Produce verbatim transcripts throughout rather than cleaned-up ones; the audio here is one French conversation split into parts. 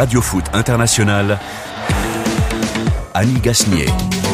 Radio Foot International, Annie Gasnier.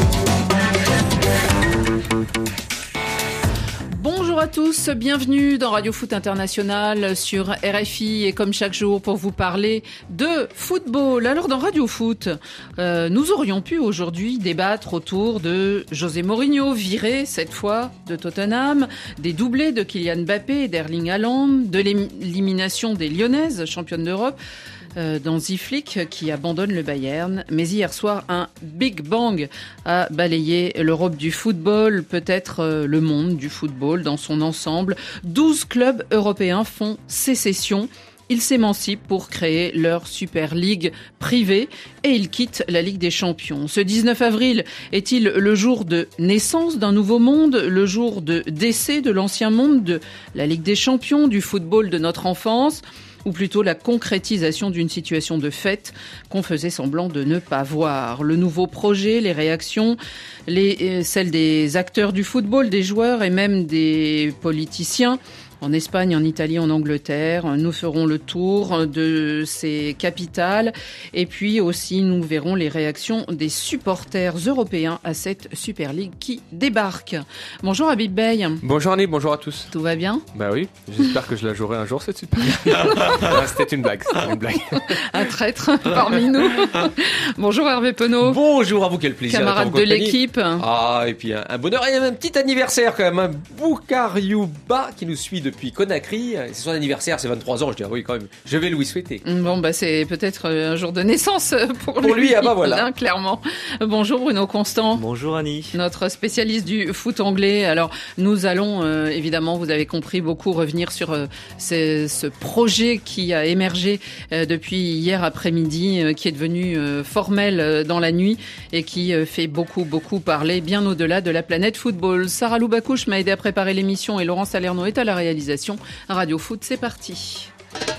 Bonjour à tous, bienvenue dans Radio Foot International sur R F I et comme chaque jour pour vous parler de football. Alors dans Radio Foot, euh, nous aurions pu aujourd'hui débattre autour de José Mourinho, viré cette fois de Tottenham, des doublés de Kylian Mbappé et d'Erling Haaland, de l'élimination des Lyonnaises, championnes d'Europe, Euh, dans Ziflik qui abandonne le Bayern. Mais hier soir, un Big Bang a balayé l'Europe du football, peut-être euh, le monde du football dans son ensemble. douze clubs européens font sécession. Ils s'émancipent pour créer leur Super League privée et ils quittent la Ligue des Champions. Ce dix-neuf avril est-il le jour de naissance d'un nouveau monde, le jour de décès de l'ancien monde, de la Ligue des Champions, du football de notre enfance ? Ou plutôt la concrétisation d'une situation de fait qu'on faisait semblant de ne pas voir. Le nouveau projet, les réactions, les, celles des acteurs du football, des joueurs et même des politiciens, en Espagne, en Italie, en Angleterre. Nous ferons le tour de ces capitales et puis aussi nous verrons les réactions des supporters européens à cette Super League qui débarque. Bonjour Habib Bey. Bonjour Annie, bonjour à tous. Tout va bien ? Bah oui, j'espère que je la jouerai un jour cette Super League. Ah, c'était une blague, c'était une blague. Un traître parmi nous. Bonjour Hervé Penaud. Bonjour à vous, quel plaisir. Camarade de l'équipe. Ah, et puis un, un bonheur et un petit anniversaire quand même. Un Boukariouba qui nous suit depuis Conakry. C'est son anniversaire, c'est vingt-trois ans. Je dis, ah oui, quand même, je vais lui souhaiter. Bon, bah, c'est peut-être un jour de naissance pour, pour lui. lui, ah bah voilà. Hein, clairement. Bonjour Bruno Constant. Bonjour Annie. Notre spécialiste du foot anglais. Alors, nous allons, euh, évidemment, vous avez compris, beaucoup revenir sur euh, ce, ce projet qui a émergé euh, depuis hier après-midi, euh, qui est devenu euh, formel euh, dans la nuit et qui euh, fait beaucoup, beaucoup parler, bien au-delà de la planète football. Sarah Loubakouche m'a aidé à préparer l'émission et Laurent Salerno est à la réalisation. Radio Foot, c'est parti.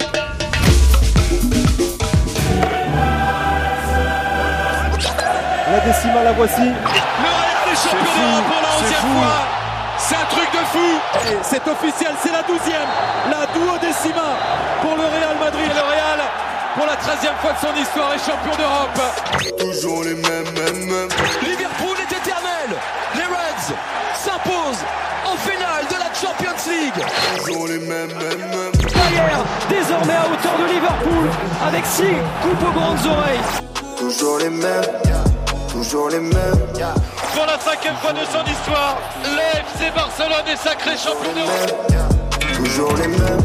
La décimale, la voici. Le Real est champion d'Europe pour la onzième fois. C'est un truc de fou. Et c'est officiel, c'est la douzième. La duodécima pour le Real Madrid. Et le Real, pour la treizième fois de son histoire, est champion d'Europe. Toujours les mêmes, mêmes, mêmes. Liverpool est éternel. Les Reds s'imposent en finale de la Champions League. Toujours les mêmes, mêmes, mêmes. Bayern, désormais à hauteur de Liverpool, avec six coupes aux grandes oreilles. Toujours les mêmes, toujours les mêmes. Pour la cinquième fois de son histoire, le F C Barcelone est sacré champion d'Europe. Toujours les mêmes.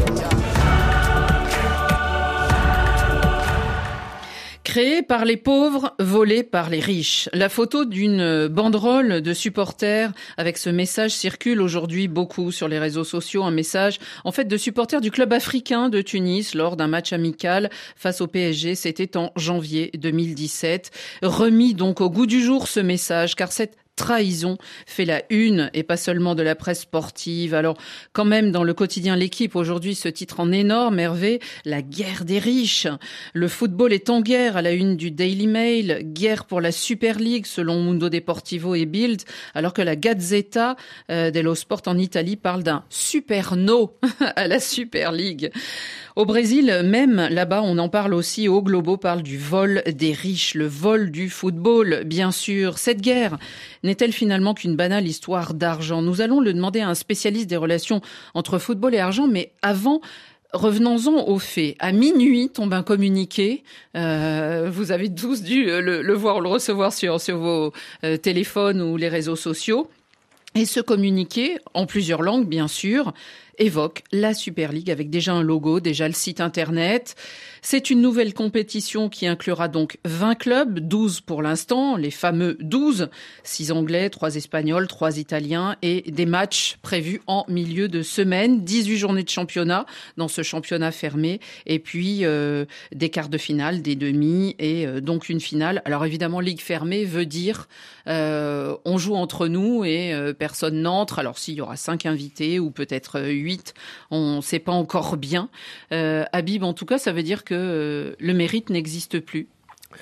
Créé par les pauvres, volé par les riches. La photo d'une banderole de supporters avec ce message circule aujourd'hui beaucoup sur les réseaux sociaux. Un message, en fait, de supporters du club africain de Tunis lors d'un match amical face au P S G. C'était en janvier deux mille dix-sept. Remis donc au goût du jour ce message, car cette trahison fait la une et pas seulement de la presse sportive. Alors quand même dans le quotidien L'Équipe aujourd'hui ce titre en énorme, Hervé, la guerre des riches. Le football est en guerre à la une du Daily Mail, guerre pour la Super League selon Mundo Deportivo et Bild, alors que la Gazzetta euh, dello Sport en Italie parle d'un super no à la Super League. Au Brésil, même là-bas, on en parle aussi. Au Globo parle du vol des riches, le vol du football, bien sûr. Cette guerre n'est-elle finalement qu'une banale histoire d'argent ? Nous allons le demander à un spécialiste des relations entre football et argent, mais avant, revenons-en aux faits. À minuit tombe un communiqué. Euh, vous avez tous dû le, le voir ou le recevoir sur, sur vos euh, téléphones ou les réseaux sociaux. Et ce communiqué, en plusieurs langues bien sûr, évoque la Super League avec déjà un logo, déjà le site internet. C'est une nouvelle compétition qui inclura donc vingt clubs, douze pour l'instant, les fameux douze, six anglais, trois espagnols, trois italiens et des matchs prévus en milieu de semaine, dix-huit journées de championnat dans ce championnat fermé et puis euh, des quarts de finale, des demi et euh, donc une finale. Alors évidemment, ligue fermée veut dire euh, on joue entre nous et euh, personne n'entre. Alors s'il y aura cinq invités ou peut-être huit, on ne sait pas encore bien. Euh, Habib, en tout cas, ça veut dire que euh, le mérite n'existe plus.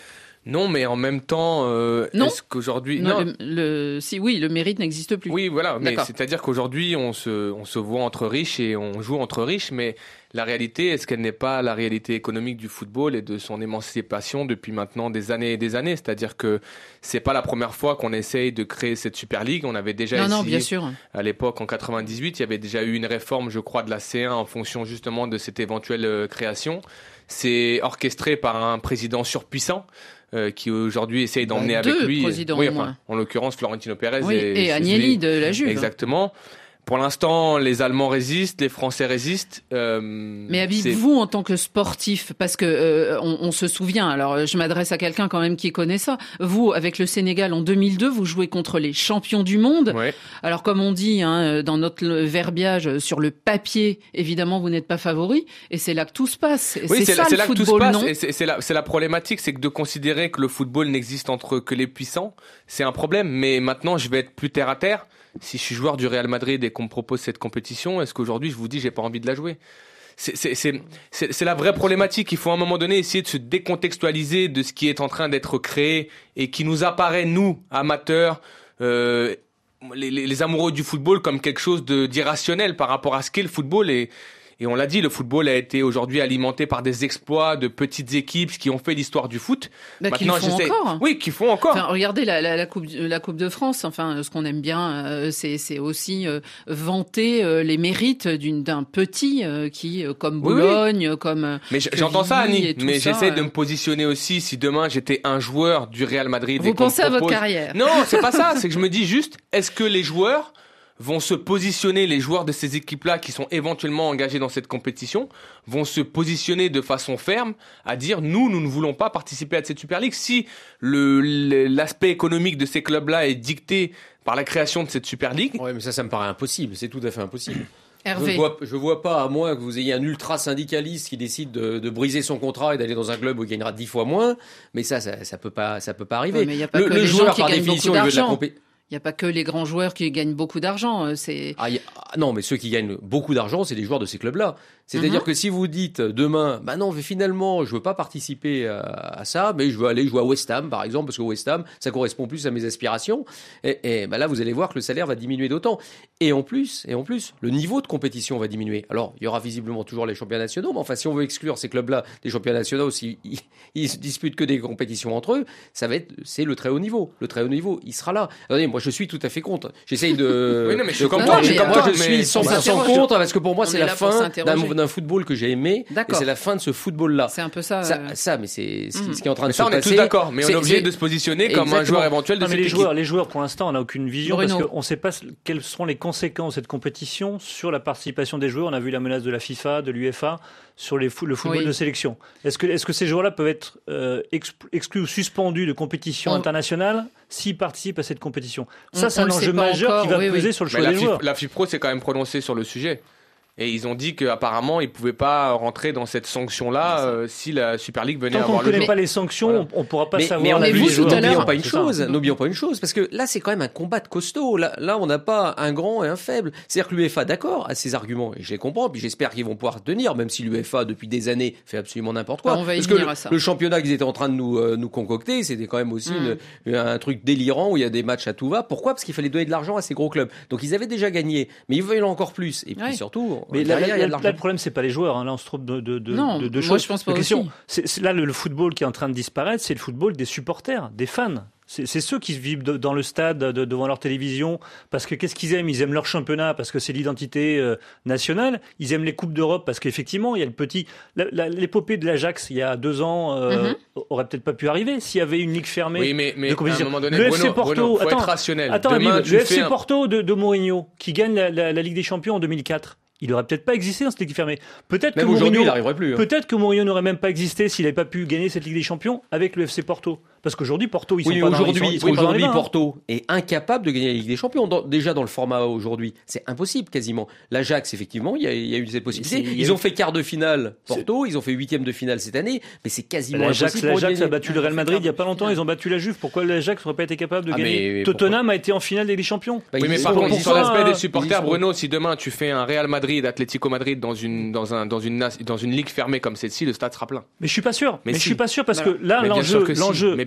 Non, mais en même temps, euh, non. est-ce qu'aujourd'hui... Non, non. Le, le, si, oui, le mérite n'existe plus. Oui, voilà, mais D'accord. c'est-à-dire qu'aujourd'hui, on se, on se voit entre riches et on joue entre riches, mais la réalité, est-ce qu'elle n'est pas la réalité économique du football et de son émancipation depuis maintenant des années et des années? C'est-à-dire que c'est pas la première fois qu'on essaye de créer cette Super League. On avait déjà non, essayé, non, bien sûr. à l'époque, en quatre-vingt-dix-huit, il y avait déjà eu une réforme, je crois, de la C un en fonction justement de cette éventuelle euh, création. C'est orchestré par un président surpuissant. Euh, qui aujourd'hui essaye d'emmener bah, avec deux lui. présidents, oui, au enfin, moins. en l'occurrence, Florentino Pérez oui, et, et Agnelli de la Juve. Exactement. Pour l'instant, les Allemands résistent, les Français résistent. Euh, Mais Habib-vous en tant que sportif, parce que euh, on, on se souvient, alors je m'adresse à quelqu'un quand même qui connaît ça, vous, avec le Sénégal en deux mille deux, vous jouez contre les champions du monde. Ouais. Alors comme on dit hein, dans notre verbiage, sur le papier, évidemment, vous n'êtes pas favori, et c'est là que tout se passe. Et oui, c'est, c'est, ça là, c'est le là que football, tout se passe. non Et c'est, c'est, la, c'est la problématique, c'est que de considérer que le football n'existe entre que les puissants, c'est un problème. Mais maintenant, je vais être plus terre à terre. Si je suis joueur du Real Madrid et qu'on me propose cette compétition, est-ce qu'aujourd'hui je vous dis j'ai pas envie de la jouer? C'est, c'est, c'est, c'est, c'est la vraie problématique. Il faut à un moment donné essayer de se décontextualiser de ce qui est en train d'être créé et qui nous apparaît, nous, amateurs, euh, les, les, les amoureux du football, comme quelque chose de, d'irrationnel par rapport à ce qu'est le football. Et, et on l'a dit, le football a été aujourd'hui alimenté par des exploits de petites équipes qui ont fait l'histoire du foot. bah, Maintenant, qu'ils font j'essaie... encore. Oui, qui font encore. Enfin, regardez la, la, la, coupe, la Coupe de France. Enfin, ce qu'on aime bien, euh, c'est, c'est aussi euh, vanter euh, les mérites d'une, d'un petit euh, qui, euh, comme Bologne, oui, oui. comme. Euh, mais j'entends ça, Annie. Mais ça, j'essaie euh... de me positionner aussi. Si demain j'étais un joueur du Real Madrid, vous et qu'on pensez propose... à votre carrière. Non, c'est pas ça. C'est que je me dis juste, est-ce que les joueurs vont se positionner, les joueurs de ces équipes-là qui sont éventuellement engagés dans cette compétition, vont se positionner de façon ferme à dire nous, nous ne voulons pas participer à cette Super League. Si le, le, l'aspect économique de ces clubs-là est dicté par la création de cette Super League... Oui, mais ça, ça me paraît impossible. C'est tout à fait impossible. Hervé. Je vois, je vois pas, à moins que vous ayez un ultra-syndicaliste qui décide de, de briser son contrat et d'aller dans un club où il gagnera dix fois moins, mais ça, ça, ça peut pas, ça peut pas arriver. Ouais, mais y a pas le que le les joueur, gens qui par gagnent définition, beaucoup il veut de la d'argent. compé- Il n'y a pas que les grands joueurs qui gagnent beaucoup d'argent. C'est... Ah, y a... non, mais ceux qui gagnent beaucoup d'argent, c'est les joueurs de ces clubs-là. C'est-à-dire mm-hmm. que si vous dites demain, bah non, mais finalement, je veux pas participer à, à ça, mais je veux aller jouer à West Ham, par exemple, parce que West Ham, ça correspond plus à mes aspirations. Et, et bah là, vous allez voir que le salaire va diminuer d'autant. Et en plus, et en plus, le niveau de compétition va diminuer. Alors, il y aura visiblement toujours les championnats nationaux, mais enfin, si on veut exclure ces clubs-là des championnats nationaux, s'ils ils, ils se disputent que des compétitions entre eux, ça va être, c'est le très haut niveau. Le très haut niveau, il sera là. Attendez, moi, je suis tout à fait contre. J'essaye de. Oui, non, mais je suis de comme toi. mais, Moi, attends, je suis cent pour cent contre parce que pour moi, on c'est est la là pour fin d'un, s'interroger. d'un football que j'ai aimé. D'accord. Et c'est la fin de ce football-là. C'est un peu ça. Ça, euh... ça mais c'est ce qui, Mm. ce qui est en train de mais ça, se on est passer. tous d'accord, mais on C'est- est obligé c'est- de se positionner comme un Exactement. joueur éventuel de Non, mais cette les équipe. joueurs, les joueurs, pour l'instant, on n'a aucune vision Bruno. parce qu'on ne sait pas quelles seront les conséquences de cette compétition sur la participation des joueurs. On a vu la menace de la FIFA, de l'UEFA sur les fou- le football Oui. de sélection. Est-ce que, est-ce que ces joueurs-là peuvent être euh, ex- exclus ou suspendus de compétition On- internationale s'ils participent à cette compétition? Ça, On- c'est on un le enjeu sait pas majeur encore, qui va oui, peser oui. sur le Mais choix la, des F I- joueurs. la FIPRO s'est quand même prononcée sur le sujet. Et ils ont dit qu'apparemment, ils ne pouvaient pas rentrer dans cette sanction-là euh, si la Super League venait Tant à qu'on ne avoir le connaît jour. pas les sanctions, Voilà. on ne pourra pas mais, savoir mais on la a vie vu vu, des tout joueurs. à l'heure. n'oublions pas une C'est ça. chose, n'oublions pas une chose, parce que là, c'est quand même un combat de costaud. Là, là, on n'a pas un grand et un faible. C'est-à-dire que l'UEFA, d'accord, a ses arguments, et je les comprends, puis j'espère qu'ils vont pouvoir tenir, même si l'UEFA, depuis des années, fait absolument n'importe quoi. Ah, on va y parce que venir le, à ça. le championnat qu'ils étaient en train de nous, euh, nous concocter, c'était quand même aussi Mm. une, un truc délirant où il y a des matchs à tout va. Pourquoi? Parce qu'il fallait donner de l'argent à ces gros clubs. Donc ils avaient déjà gagné, mais ils veulent encore plus. Et puis Ouais. surtout, Mais là, derrière, là, il y a de là, l'argent. le problème, c'est pas les joueurs. Hein. Là, on se trompe de, de, de, Non, de, de moi, choses. je pense pas La question, aussi. c'est, c'est là le, le football qui est en train de disparaître, c'est le football des supporters, des fans. C'est, c'est ceux qui vivent de- dans le stade, de- devant leur télévision, parce que qu'est-ce qu'ils aiment? Ils aiment leur championnat parce que c'est l'identité euh, nationale. Ils aiment les coupes d'Europe parce qu'effectivement, il y a le petit, la- la- l'épopée de l'Ajax il y a deux ans euh, Mhm. aurait peut-être pas pu arriver s'il y avait une ligue fermée. Oui, mais, mais de à un compétition. moment donné, Le Bruno, F C Porto, Bruno, faut attends, être rationnel. Attends, Demain, Habib, tu le fais F C un- Porto de, de Mourinho qui gagne la, la- la Ligue des Champions en deux mille quatre. Il aurait peut-être pas existé dans cette ligue fermée. Peut-être que Même aujourd'hui, Mourinho, il n'arriverait plus. hein. peut-être que Mourinho n'aurait même pas existé s'il n'avait pas pu gagner cette Ligue des Champions avec le F C Porto. Parce qu'aujourd'hui, Porto, ils Oui, sont mais pas dans- ils aujourd'hui, sont- ils sont pas dans les aujourd'hui mains, hein. Porto est incapable de gagner la Ligue des Champions. Dans- déjà dans le format aujourd'hui, c'est impossible quasiment. L'Ajax, effectivement, il y a, il y a eu cette possibilité. Mais c'est- il y a Ils eu- ont fait quart de finale Porto, ils ont fait huitième de finale cette année, mais c'est quasiment L'Ajax, impossible. pour eux de l'Ajax a gagner. battu le Real Madrid il y a pas longtemps, ils ont battu la Juve. Pourquoi l'Ajax n'aurait pas été capable de Ah, gagner? mais Tottenham a été en finale des Ligues des Champions. Bah, Oui, ils mais y par sont, contre, ils y sur sont. l'aspect euh, des ils y supporters, sont. Bruno, si demain tu fais un Real Madrid, Atlético Madrid dans une, dans un, dans une, nas- dans une ligue fermée comme celle-ci, le stade sera plein. Mais je suis pas sûr. Mais, Mais je si. suis pas sûr parce Bah, que là, Mais bien l'enjeu, sûr que si. l'enjeu, Mais bien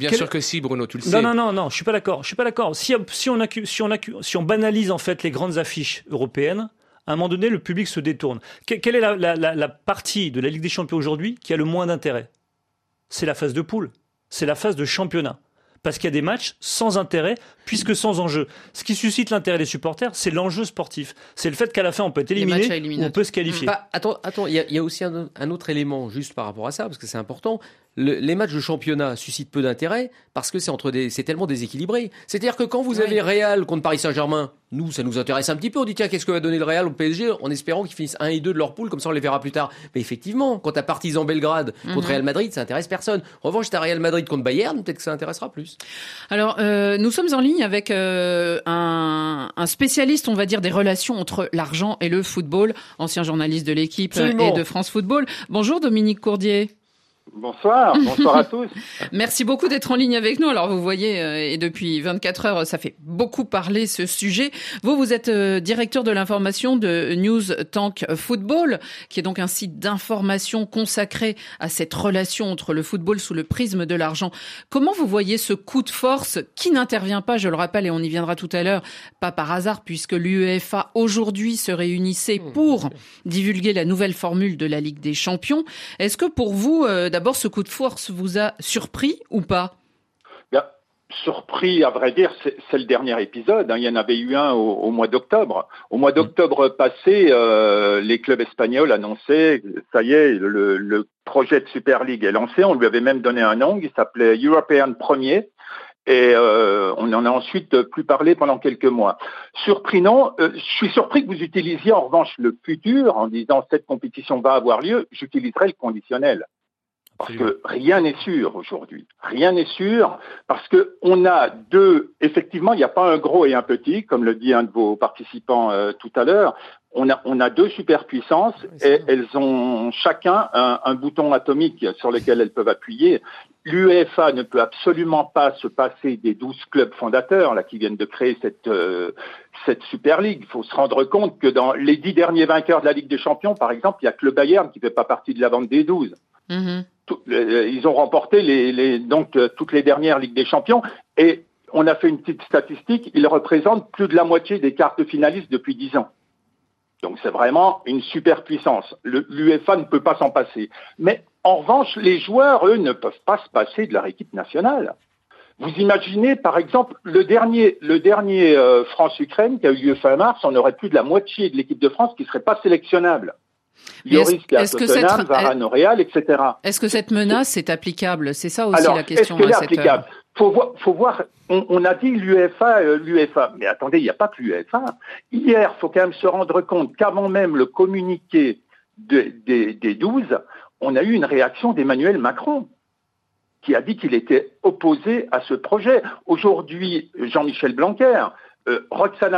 Bien quel... sûr que si, Bruno, tu le non, sais. Non, non, non, non, je suis pas d'accord. Je suis pas d'accord. Si, si on accu... si on accu... si on banalise en fait les grandes affiches européennes, à un moment donné, le public se détourne. Que... Quelle est la, la, la, la partie de la Ligue des Champions aujourd'hui qui a le moins d'intérêt ? C'est la phase de poule. C'est la phase de championnat. Parce qu'il y a des matchs sans intérêt, puisque sans enjeu. Ce qui suscite l'intérêt des supporters, c'est l'enjeu sportif. C'est le fait qu'à la fin, on peut être éliminé ou on peut se qualifier. Bah, attends, attends, il y, y a aussi un, un autre élément juste par rapport à ça, parce que c'est important. Le, les matchs de championnat suscitent peu d'intérêt parce que c'est entre des, c'est tellement déséquilibré. C'est-à-dire que quand vous avez oui. Real contre Paris Saint-Germain, nous, ça nous intéresse un petit peu. On dit tiens, qu'est-ce que va donner le Real au P S G en espérant qu'ils finissent un et deux de leur poule, comme ça on les verra plus tard. Mais effectivement, quand t'as Partizan Belgrade contre mm-hmm. Real Madrid, ça intéresse personne. En revanche, t'as Real Madrid contre Bayern, peut-être que ça intéressera plus. Alors, euh, nous sommes en ligne avec euh, un, un spécialiste, on va dire, des relations entre l'argent et le football, ancien journaliste de l'équipe Absolument. Et de France Football. Bonjour Dominique Courdier. Bonsoir, bonsoir à tous. Merci beaucoup d'être en ligne avec nous. Alors vous voyez, euh, et depuis vingt-quatre heures, ça fait beaucoup parler ce sujet. Vous, vous êtes euh, directeur de l'information de News Tank Football, qui est donc un site d'information consacré à cette relation entre le football sous le prisme de l'argent. Comment vous voyez ce coup de force qui n'intervient pas, je le rappelle, et on y viendra tout à l'heure, pas par hasard, puisque l'UEFA aujourd'hui se réunissait pour divulguer la nouvelle formule de la Ligue des Champions. Est-ce que pour vous, euh, d'abord, ce coup de force vous a surpris ou pas ? Bien, surpris, à vrai dire, c'est, c'est le dernier épisode. Hein. Il y en avait eu un au, au mois d'octobre. Au mois d'octobre passé, euh, les clubs espagnols annonçaient, ça y est, le, le projet de Super League est lancé. On lui avait même donné un nom, il s'appelait European Premier. Et euh, on en a ensuite plus parlé pendant quelques mois. Surpris, non. Euh, je suis surpris que vous utilisiez en revanche le futur en disant cette compétition va avoir lieu. J'utiliserai le conditionnel. Parce que rien n'est sûr aujourd'hui. Rien n'est sûr parce que on a deux, effectivement, il n'y a pas un gros et un petit, comme le dit un de vos participants euh, tout à l'heure. On a, on a deux superpuissances et elles ont chacun un, un bouton atomique sur lequel elles peuvent appuyer. L'UEFA ne peut absolument pas se passer des douze clubs fondateurs là qui viennent de créer cette euh, cette Super League. Il faut se rendre compte que dans les dix derniers vainqueurs de la Ligue des Champions, par exemple, il y a que le Bayern qui ne fait pas partie de la bande des douze. Mmh. Tout, euh, ils ont remporté les, les, donc euh, toutes les dernières Ligues des Champions et on a fait une petite statistique, ils représentent plus de la moitié des quarts de finalistes depuis dix ans. Donc c'est vraiment une superpuissance. Le, L'UEFA ne peut pas s'en passer. Mais en revanche, les joueurs, eux, ne peuvent pas se passer de leur équipe nationale. Vous imaginez, par exemple, le dernier, le dernier euh, France-Ukraine qui a eu lieu fin mars, on aurait plus de la moitié de l'équipe de France qui ne serait pas sélectionnable. Lloris, Tottenham, Varane au Real, et cetera. Est-ce que cette menace est applicable ? C'est ça aussi Alors, la question. Est-ce qu'elle est applicable ? Faut voir, faut voir. On, on a dit l'UEFA, euh, l'UEFA, mais attendez, il n'y a pas que l'UEFA. Hier, faut quand même se rendre compte qu'avant même le communiqué de, de, des douze, on a eu une réaction d'Emmanuel Macron, qui a dit qu'il était opposé à ce projet. Aujourd'hui, Jean-Michel Blanquer. Euh, Roxana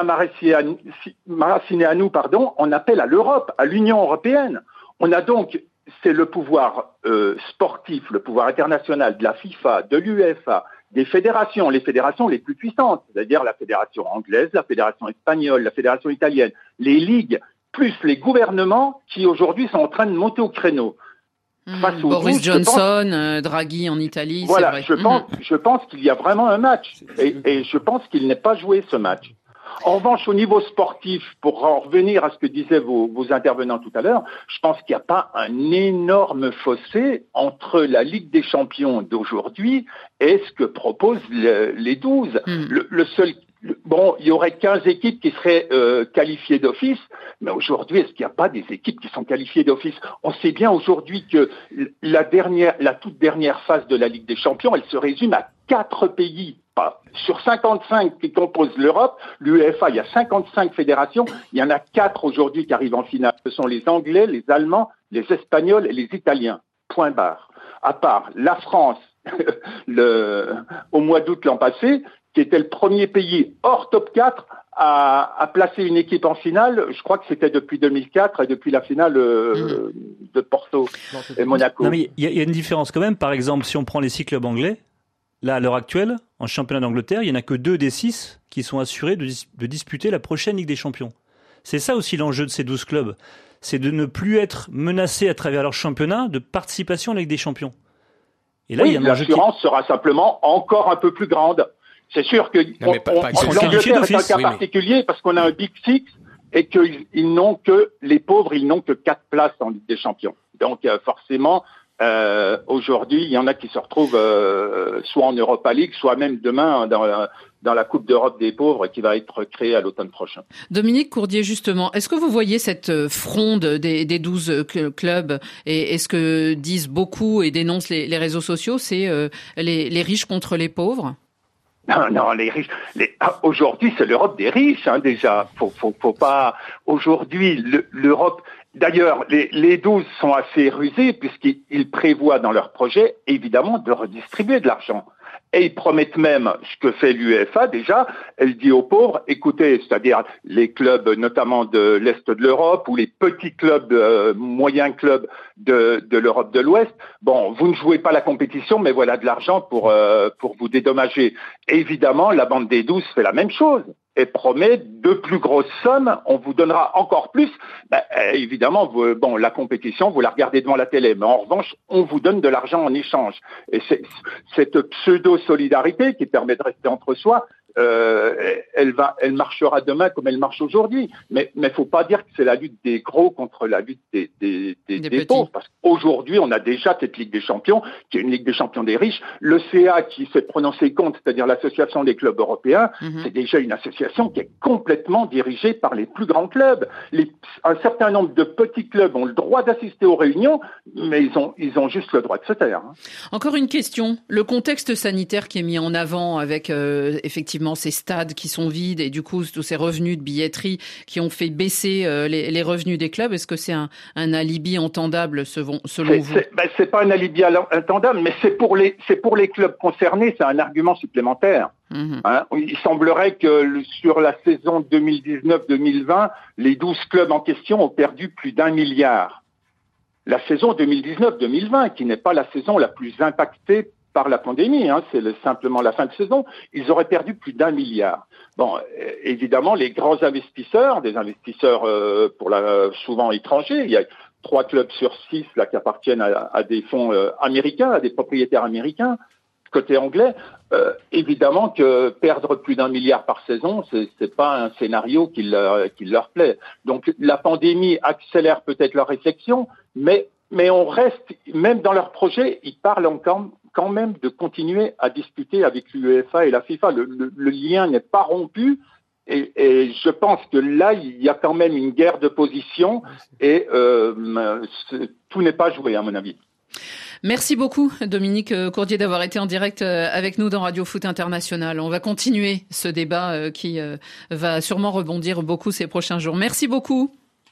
Maracineanu, pardon, en appelle à l'Europe, à l'Union européenne. On a donc, c'est le pouvoir euh, sportif, le pouvoir international de la FIFA, de l'UEFA, des fédérations, les fédérations les plus puissantes, c'est-à-dire la fédération anglaise, la fédération espagnole, la fédération italienne, les ligues, plus les gouvernements qui aujourd'hui sont en train de monter au créneau. Mmh, Boris douze, Johnson, pense, Draghi en Italie, voilà, c'est vrai. Je pense, mmh. je pense qu'il y a vraiment un match et, et je pense qu'il n'est pas joué ce match. En revanche, au niveau sportif, pour en revenir à ce que disaient vos, vos intervenants tout à l'heure, je pense qu'il n'y a pas un énorme fossé entre la Ligue des Champions d'aujourd'hui et ce que proposent le, les douze. Mmh. Le, le seul Bon, il y aurait quinze équipes qui seraient euh, qualifiées d'office, mais aujourd'hui, est-ce qu'il n'y a pas des équipes qui sont qualifiées d'office ? On sait bien aujourd'hui que la dernière, la toute dernière phase de la Ligue des Champions, elle se résume à quatre pays. Pas. Sur cinquante-cinq qui composent l'Europe, l'UEFA, il y a cinquante-cinq fédérations, il y en a quatre aujourd'hui qui arrivent en finale. Ce sont les Anglais, les Allemands, les Espagnols et les Italiens. Point barre. À part la France, le, au mois d'août l'an passé, qui était le premier pays hors top quatre à, à placer une équipe en finale. Je crois que c'était depuis deux mille quatre et depuis la finale euh, mmh. de Porto non, et Monaco. Non, mais il y, y a une différence quand même. Par exemple, si on prend les six clubs anglais, là, à l'heure actuelle, en championnat d'Angleterre, il n'y en a que deux des six qui sont assurés de, dis- de disputer la prochaine Ligue des Champions. C'est ça aussi l'enjeu de ces douze clubs. C'est de ne plus être menacés à travers leur championnat de participation à la Ligue des Champions. Et là, oui, il y a un l'assurance qui... sera simplement encore un peu plus grande. C'est sûr que non, mais on, pas, pas on, l'Angleterre est un cas oui, particulier mais... parce qu'on a un Big Six et qu'ils ils n'ont que, les pauvres, ils n'ont que quatre places en Ligue des Champions. Donc euh, forcément, euh, aujourd'hui, il y en a qui se retrouvent euh, soit en Europa League, soit même demain dans la, dans la Coupe d'Europe des pauvres qui va être créée à l'automne prochain. Dominique Courdier, justement, est-ce que vous voyez cette fronde des, des douze clubs et est-ce que disent beaucoup et dénoncent les, les réseaux sociaux, c'est euh, les, les riches contre les pauvres? Non, non, les riches. Les... Ah, aujourd'hui, c'est l'Europe des riches, hein, déjà. Faut, faut, faut pas. Aujourd'hui, le, l'Europe. D'ailleurs, les, les douze sont assez rusés puisqu'ils prévoient dans leur projet, évidemment, de redistribuer de l'argent. Et ils promettent même ce que fait l'UEFA déjà. Elle dit aux pauvres, écoutez, c'est-à-dire les clubs notamment de l'Est de l'Europe ou les petits clubs, euh, moyens clubs de, de l'Europe de l'Ouest, bon, vous ne jouez pas la compétition, mais voilà de l'argent pour, euh, pour vous dédommager. Et évidemment, la bande des douze fait la même chose. Et promet de plus grosses sommes, on vous donnera encore plus. Ben, évidemment, vous, bon, la compétition, vous la regardez devant la télé, mais en revanche, on vous donne de l'argent en échange. Et c'est, cette pseudo-solidarité qui permet de rester entre soi, euh, elle va, elle marchera demain comme elle marche aujourd'hui. Mais, mais faut pas dire que c'est la lutte des gros contre la lutte des, des, des, des, des pauvres, parce qu'aujourd'hui, on a déjà cette Ligue des Champions, qui est une Ligue des Champions des riches. Le C A qui s'est prononcé contre, c'est-à-dire l'Association des clubs européens, mm-hmm. c'est déjà une association qui est complètement dirigée par les plus grands clubs. Les, un certain nombre de petits clubs ont le droit d'assister aux réunions, mais ils ont, ils ont juste le droit de se taire. Hein. Encore une question. Le contexte sanitaire qui est mis en avant avec euh, effectivement ces stades qui sont vides et du coup tous ces revenus de billetterie qui ont fait baisser euh, les, les revenus des clubs, est-ce que c'est un, un alibi entendable selon, selon c'est, vous? c'est, ben, c'est pas un alibi entendable, mais c'est pour les, c'est pour les clubs concernés, c'est un argument supplémentaire. Mmh. Hein, il semblerait que sur la saison deux mille dix-neuf deux mille vingt, les douze clubs en question ont perdu plus d'un milliard. La saison deux mille dix-neuf deux mille vingt, qui n'est pas la saison la plus impactée par la pandémie, hein, c'est le, simplement la fin de saison, ils auraient perdu plus d'un milliard. Bon, évidemment, les grands investisseurs, des investisseurs euh, pour la, souvent étrangers, il y a trois clubs sur six là qui appartiennent à, à des fonds euh, américains, à des propriétaires américains. Côté anglais, euh, évidemment que perdre plus d'un milliard par saison, c'est, c'est pas un scénario qui leur, qui leur plaît. Donc la pandémie accélère peut-être leur réflexion, mais mais on reste, même dans leur projet, ils parlent encore quand même de continuer à discuter avec l'UEFA et la FIFA. Le, le, le lien n'est pas rompu. Et, et je pense que là, il y a quand même une guerre de position et euh, tout n'est pas joué, à mon avis. Merci beaucoup, Dominique Courdier, d'avoir été en direct avec nous dans Radio Foot International. On va continuer ce débat qui va sûrement rebondir beaucoup ces prochains jours. Merci beaucoup.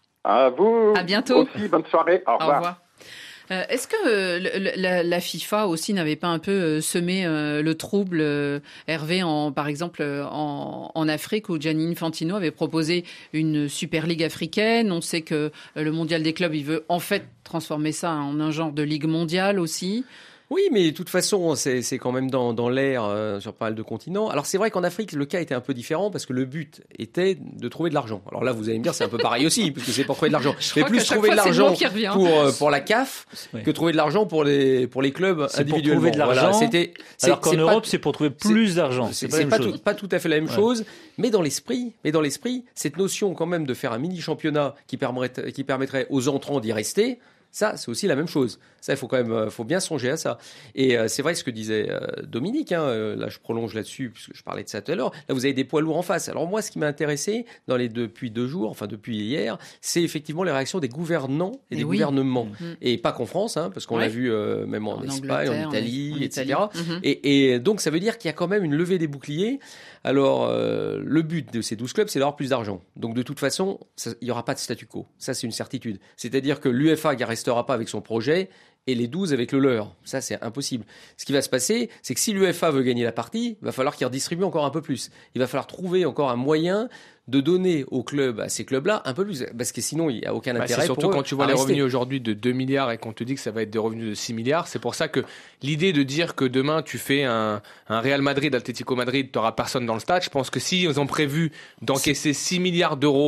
À vous. À bientôt. Aussi, bonne soirée. Au revoir. Au revoir. Euh, est-ce que euh, la, la FIFA aussi n'avait pas un peu euh, semé euh, le trouble, euh, Hervé, en, par exemple en, en Afrique où Gianni Infantino avait proposé une Super Ligue africaine? On sait que euh, le mondial des clubs, il veut en fait transformer ça en un genre de ligue mondiale aussi. Oui, mais de toute façon, c'est, c'est quand même dans, dans l'air euh, sur pas mal de continents. Alors c'est vrai qu'en Afrique, le cas était un peu différent parce que le but était de trouver de l'argent. Alors là, vous allez me dire, c'est un peu pareil aussi, puisque c'est pour trouver de l'argent. Mais plus trouver de l'argent pour euh, pour la C A F oui. que trouver de l'argent pour les pour les clubs c'est individuellement. Pour trouver de l'argent. Voilà, c'était, c'est, alors qu'en c'est Europe, pas, c'est pour trouver plus c'est, d'argent. C'est, c'est, c'est pas, pas, tout, pas tout à fait la même ouais. chose, mais dans l'esprit, mais dans l'esprit, cette notion quand même de faire un mini championnat qui permettrait qui permettrait aux entrants d'y rester. Ça, c'est aussi la même chose. Ça, il faut quand même, faut bien songer à ça. Et euh, c'est vrai ce que disait euh, Dominique. Hein, euh, là, je prolonge là-dessus puisque je parlais de ça tout à l'heure. Là, vous avez des poids lourds en face. Alors moi, ce qui m'a intéressé dans les depuis deux jours, enfin depuis hier, c'est effectivement les réactions des gouvernants et, et des oui. gouvernements. Mmh. Et pas qu'en France, hein, parce qu'on ouais. l'a vu euh, même en, en Espagne, en Italie, en, en et cetera. Mmh. Et, et donc, ça veut dire qu'il y a quand même une levée des boucliers. Alors, euh, le but de ces douze clubs, c'est d'avoir plus d'argent. Donc, de toute façon, ça, il n'y aura pas de statu quo. Ça, c'est une certitude. C'est-à-dire que l'UEFA ne restera pas avec son projet et les douze avec le leur. Ça, c'est impossible. Ce qui va se passer, c'est que si l'UEFA veut gagner la partie, il va falloir qu'il redistribue encore un peu plus. Il va falloir trouver encore un moyen de donner aux clubs, à ces clubs-là, un peu plus. Parce que sinon, il n'y a aucun bah, intérêt. C'est surtout pour quand eux tu vois à les rester. revenus aujourd'hui de deux milliards et qu'on te dit que ça va être des revenus de six milliards. C'est pour ça que l'idée de dire que demain, tu fais un, un Real Madrid, Atlético Madrid, tu n'auras personne dans le stade. Je pense que s'ils ont prévu d'encaisser six milliards d'euros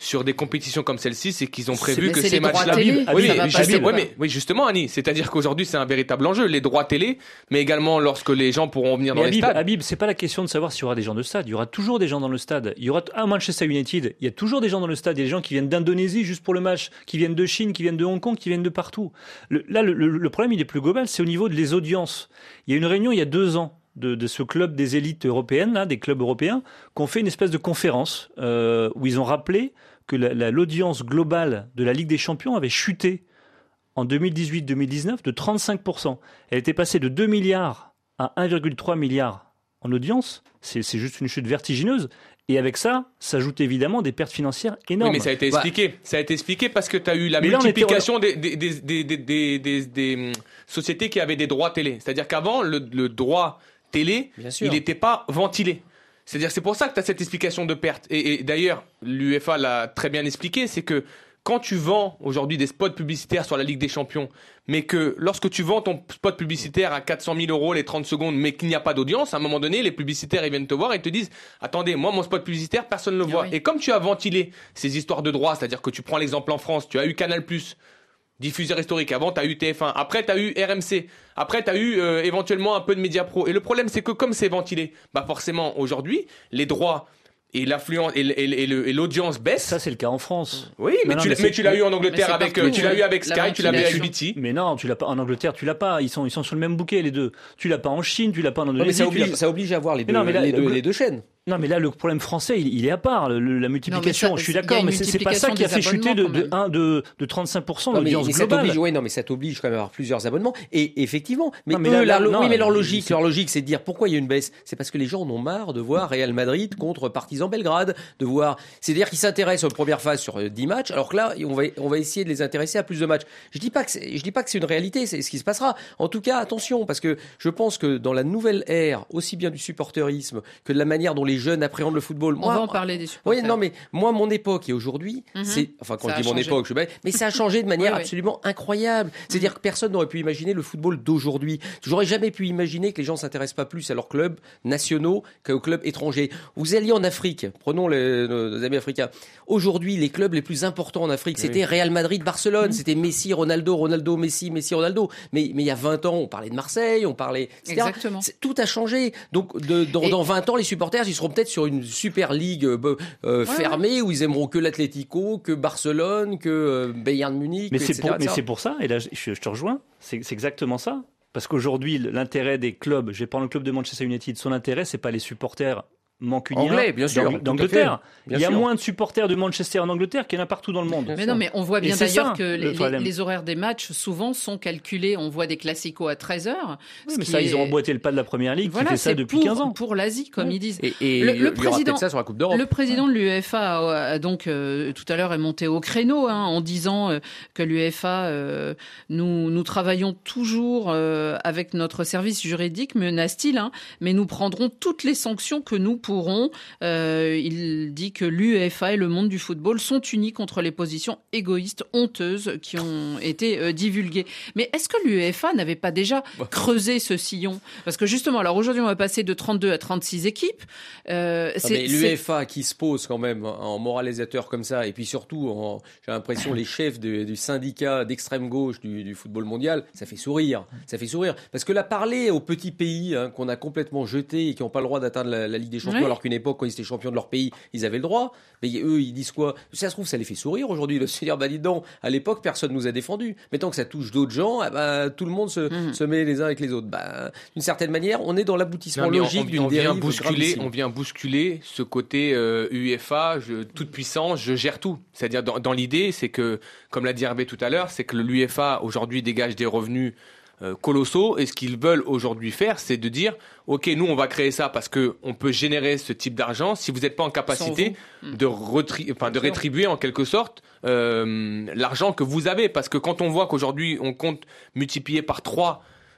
sur des compétitions comme celle-ci, c'est qu'ils ont prévu c'est, que c'est ces matchs-là. Télé, oui, ça va juste, passer, oui, mais, oui, justement, Annie, c'est-à-dire qu'aujourd'hui, c'est un véritable enjeu, les droits télé, mais également lorsque les gens pourront venir mais dans Habib, les stades. Habib, c'est pas la question de savoir s'il y aura des gens de stade. Il y aura toujours des gens dans le stade. Il y aura à Manchester United, il y a toujours des gens dans le stade. Il y a des gens qui viennent d'Indonésie juste pour le match, qui viennent de Chine, qui viennent de Hong Kong, qui viennent de partout. Le, là, le, le, le problème, il est plus global, c'est au niveau des audiences. Il y a une réunion il y a deux ans. De, de ce club des élites européennes, là, des clubs européens, qui ont fait une espèce de conférence euh, où ils ont rappelé que la, la, l'audience globale de la Ligue des Champions avait chuté en deux mille dix-huit deux mille dix-neuf de trente-cinq pour cent. Elle était passée de deux milliards à un virgule trois milliard en audience. C'est, c'est juste une chute vertigineuse. Et avec ça, s'ajoutent évidemment des pertes financières énormes. Oui, mais ça a été expliqué. Ouais. Ça a été expliqué parce que tu as eu la mais multiplication là, était... des, des, des, des, des, des, des sociétés qui avaient des droits télé. C'est-à-dire qu'avant, le, le droit télé, il n'était pas ventilé. C'est-à-dire c'est pour ça que tu as cette explication de perte. Et, et d'ailleurs, l'UEFA l'a très bien expliqué, c'est que quand tu vends aujourd'hui des spots publicitaires sur la Ligue des Champions, mais que lorsque tu vends ton spot publicitaire à quatre cent mille euros les trente secondes, mais qu'il n'y a pas d'audience, à un moment donné, les publicitaires ils viennent te voir et te disent « Attendez, moi mon spot publicitaire, personne ne le voit. Ah oui. » Et comme tu as ventilé ces histoires de droits, c'est-à-dire que tu prends l'exemple en France, tu as eu Canal plus, diffuseur historique. Avant, tu as eu T F un. Après, tu as eu R M C. Après, tu as eu euh, éventuellement un peu de Mediapro. Et le problème, c'est que comme c'est ventilé, bah forcément, aujourd'hui, les droits et l'affluence et, et, et, et l'audience baissent. Ça, c'est le cas en France. Oui, mais, non, tu, non, mais, mais tu l'as eu en Angleterre avec, partout, tu l'as eu avec Sky, tu l'as eu avec B T C. Mais non, tu l'as pas en Angleterre, tu l'as pas. Ils sont, ils sont sur le même bouquet les deux. Tu l'as pas en Chine, tu l'as pas en Indonésie. Non, mais ça oblige, ça oblige à avoir les deux, non, mais là, les, deux, le, les deux chaînes. Non, mais là, le problème français, il, il est à part. Le, la multiplication, non, ça, je suis d'accord, mais c'est, c'est pas ça qui a fait chuter de, de, un, de, de trente-cinq pour cent l'audience mais, mais globale. Ça t'oblige, ouais, non, mais ça t'oblige quand même à avoir plusieurs abonnements. Et effectivement, mais, non, mais, eux, là, la, non, oui, mais leur non, logique, leur logique, c'est de dire pourquoi il y a une baisse. C'est parce que les gens en ont marre de voir Real Madrid contre Partizan Belgrade, de voir. C'est-à-dire qu'ils s'intéressent aux premières phases sur dix matchs, alors que là, on va, on va essayer de les intéresser à plus de matchs. Je dis pas que c'est, je dis pas que c'est une réalité, c'est ce qui se passera. En tout cas, attention, parce que je pense que dans la nouvelle ère, aussi bien du supporterisme que de la manière dont les jeunes appréhendent le football. On moi, va en parler des supporters. Oui, non, mais moi, mon époque et aujourd'hui, mm-hmm. c'est, enfin, quand ça je dis mon changé. époque, je vais, mais ça a changé de manière oui, oui. absolument incroyable. C'est-à-dire mm-hmm. que personne n'aurait pu imaginer le football d'aujourd'hui. J'aurais jamais pu imaginer que les gens s'intéressent pas plus à leurs clubs nationaux qu'aux clubs étrangers. Vous alliez en Afrique, prenons les, nos amis africains. Aujourd'hui, les clubs les plus importants en Afrique, oui. c'était Real Madrid, Barcelone, mmh. c'était Messi, Ronaldo, Ronaldo, Messi, Messi, Ronaldo. Mais, mais il y a vingt ans, on parlait de Marseille, on parlait, et cetera. Exactement. C'est, tout a changé. Donc, de, de, dans vingt ans, les supporters, ils seront peut-être sur une super ligue euh, euh, ouais, fermée ouais. où ils aimeront que l'Atlético, que Barcelone, que euh, Bayern Munich. Mais, que, c'est, et cetera, pour, mais c'est pour ça, et là, je, je te rejoins, c'est, c'est exactement ça. Parce qu'aujourd'hui, l'intérêt des clubs, je vais prendre le club de Manchester United, son intérêt, c'est pas les supporters mancuniens anglais, bien sûr, d'Angleterre. Bien il y a sûr. moins de supporters de Manchester en Angleterre qu'il y en a partout dans le monde. Bien mais sûr. non, mais on voit bien et d'ailleurs ça, que les, les, les horaires des matchs souvent sont calculés. On voit des classicos à treize heures. Oui, mais ça, est... ils ont emboîté le pas de la Première Ligue voilà, qui fait ça depuis pour, quinze ans. Pour l'Asie, comme oui. ils disent. Et, et le, le, le président, ça sur la Coupe d'Europe. Le président de l'UEFA a, a donc euh, tout à l'heure est monté au créneau hein, en disant euh, que l'UEFA, euh, nous, nous travaillons toujours euh, avec notre service juridique, menace-t-il, hein, mais nous prendrons toutes les sanctions que nous pourrons. Euh, Euh, il dit que l'UEFA et le monde du football sont unis contre les positions égoïstes, honteuses qui ont été euh, divulguées. Mais est-ce que l'UEFA n'avait pas déjà creusé ce sillon ? Parce que justement, alors aujourd'hui, on va passer de trente-deux à trente-six équipes. Euh, c'est, mais l'UEFA c'est... qui se pose quand même en moralisateur comme ça, et puis surtout, en, j'ai l'impression, les chefs de, du syndicat d'extrême gauche du, du football mondial, ça fait sourire. Ça fait sourire. Parce que là, parler aux petits pays hein, qu'on a complètement jetés et qui n'ont pas le droit d'atteindre la, la Ligue des Champions, oui. alors qu'une époque, quand ils étaient champions de leur pays, ils avaient le droit. Mais eux, ils disent quoi ? Ça se trouve, ça les fait sourire aujourd'hui. Le se dire, bah dis donc, à l'époque, personne nous a défendus. Mais tant que ça touche d'autres gens, bah, tout le monde se, mmh. se met les uns avec les autres. Bah, d'une certaine manière, on est dans l'aboutissement non, logique on, d'une on dérive vient bousculer, on vient bousculer ce côté euh, UEFA, je, toute puissance, je gère tout. C'est-à-dire, dans, dans l'idée, c'est que, comme l'a dit Hervé tout à l'heure, c'est que l'UEFA aujourd'hui dégage des revenus colossaux, et ce qu'ils veulent aujourd'hui faire, c'est de dire ok, nous on va créer ça parce que on peut générer ce type d'argent si vous n'êtes pas en capacité de, retri- enfin, de rétribuer en quelque sorte euh, l'argent que vous avez, parce que quand on voit qu'aujourd'hui on compte multiplier par trois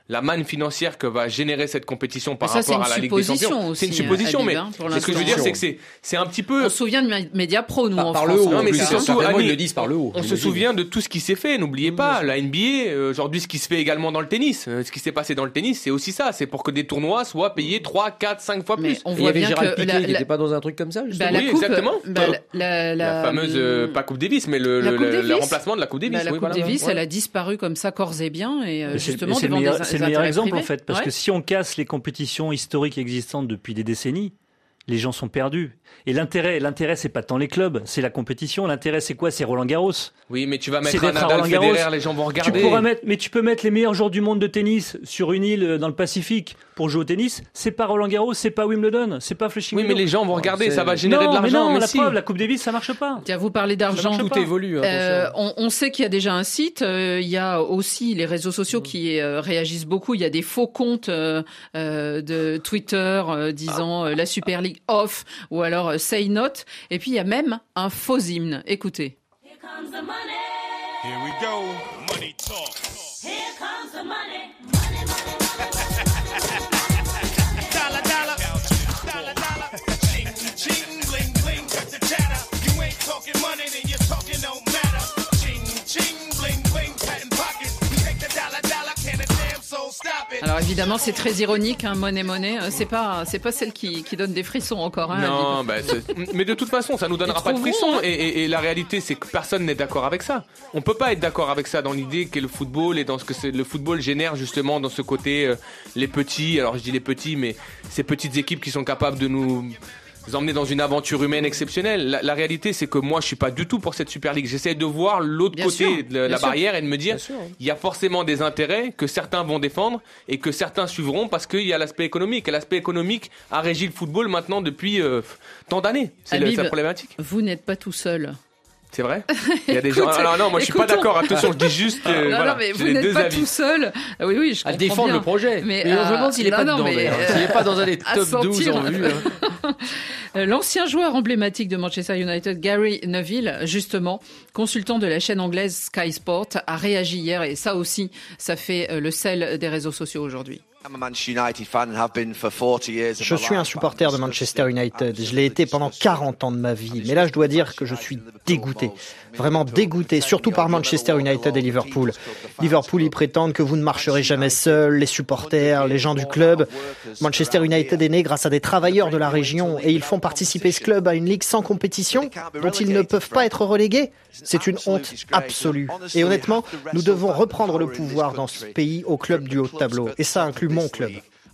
la manne financière que va générer cette compétition par ça, rapport à la Ligue des Champions. Aussi, c'est une supposition, Habib, mais hein, c'est ce que je veux dire, c'est que c'est, c'est un petit peu... On se souvient de Mediapro, nous, par, en par France. le haut, non, mais c'est surtout, Annie, ils le disent par le haut. On se souvient de tout ce qui s'est fait, n'oubliez pas, la N B A, euh, aujourd'hui ce qui se fait également dans le tennis, euh, ce qui s'est passé dans le tennis, c'est aussi ça, c'est pour que des tournois soient payés trois, quatre, cinq fois mais plus. on Et il y voit avait bien Gérald que Piqué, la, il n'était pas dans un truc comme ça, justement. bah, la Oui, coupe, exactement. bah, la, la, La fameuse, euh, pas Coupe Davis, mais le, La le, Coupe le, Davis. le remplacement de la Coupe Davis. Bah, la oui, Coupe voilà, Davis, ouais. elle a disparu comme ça, corps et biens, et euh, Mais c'est- justement mais c'est le devant meilleur, des, c'est le des meilleur intérêts exemple privés. en fait, parce Ouais. que si on casse les compétitions historiques existantes depuis des décennies, les gens sont perdus. Et l'intérêt, l'intérêt, c'est pas tant les clubs, c'est la compétition. L'intérêt, c'est quoi? C'est Roland Garros. Oui, mais tu vas C'est mettre un d'être à Nadal Roland-Garros. Federer, les gens vont Tu regarder. pourras mettre, mais tu peux mettre les meilleurs joueurs du monde de tennis sur une île euh, dans le Pacifique pour jouer au tennis. C'est pas Roland Garros, c'est pas Wimbledon, c'est pas Flushing Oui, mais Meadows. les gens vont regarder, c'est- ça va générer non, de l'argent. mais non, mais la si. preuve, la Coupe Davis, ça marche pas. Tiens, vous parlez d'argent. marche Tout pas. évolue. Euh, attention. on, on sait qu'il y a déjà un site. euh, Il y a aussi les réseaux sociaux qui euh, réagissent beaucoup. Il y a des faux comptes euh, euh, de Twitter euh, disant euh, la Super League off ou alors euh, say not. Et puis il y a même un faux hymne. Écoutez. Here comes the money. Here we go. Money talk. Here comes the money. Money, money, money. Dollar, dollar. Dollar, dollar. Ching, ching, bling, bling. Cut the chatter. You ain't talking money, then your talking don't matter. Ching, ching, bling, bling. Patent pockets. You take the dollar, dollar. Can a damn soul stop it? Alors évidemment c'est très ironique, hein, monnaie monnaie. Euh, C'est pas c'est pas celle qui, qui donne des frissons encore. Hein, Non, Habib. bah, c'est- mais de toute façon, ça nous donnera Ils pas de trouveront, frissons. hein. Et, et- et la réalité, c'est que personne n'est d'accord avec ça. On peut pas être d'accord avec ça dans l'idée que le football et dans ce que c'est- le football génère justement dans ce côté euh, les petits. Alors je dis les petits, mais ces petites équipes qui sont capables de nous emmener dans une aventure humaine exceptionnelle. La, la réalité, c'est que moi, je suis pas du tout pour cette Super League. J'essaie de voir l'autre Bien côté sûr, de la bien sûr. barrière et de me dire, Bien sûr. il y a forcément des intérêts que certains vont défendre et que certains suivront parce qu'il y a l'aspect économique. Et l'aspect économique a régi le football maintenant depuis euh, tant d'années. C'est le- Habib, c'est la problématique. Vous n'êtes pas tout seul. C'est vrai. Il y a des Écoute, gens. Alors non, moi je suis pas écoutons. d'accord. Attention, je dis juste. euh, non, voilà, non, mais j'ai vous les n'êtes deux pas avis. tout seul. Ah oui, oui, je À comprends défendre bien. le projet. Mais, Mais, je euh, me demande s'il est non, pas non, dedans, mais, d'ailleurs. euh, S'il est pas dans un des à top douze sortir. en vue. hein. Euh, L'ancien joueur emblématique de Manchester United, Gary Neville, justement, consultant de la chaîne anglaise Sky Sport, a réagi hier et ça aussi, ça fait euh, le sel des réseaux sociaux aujourd'hui. Je suis un supporter de Manchester United. Je l'ai été pendant quarante ans de ma vie. Mais là, je dois dire que je suis dégoûté. Vraiment dégoûté, surtout par Manchester United et Liverpool. Liverpool, ils prétendent que vous ne marcherez jamais seul, les supporters, les gens du club. Manchester United est né grâce à des travailleurs de la région et ils font participer ce club à une ligue sans compétition dont ils ne peuvent pas être relégués. C'est une honte absolue. Et honnêtement, nous devons reprendre le pouvoir dans ce pays au club du haut de tableau. Et ça inclut mon club.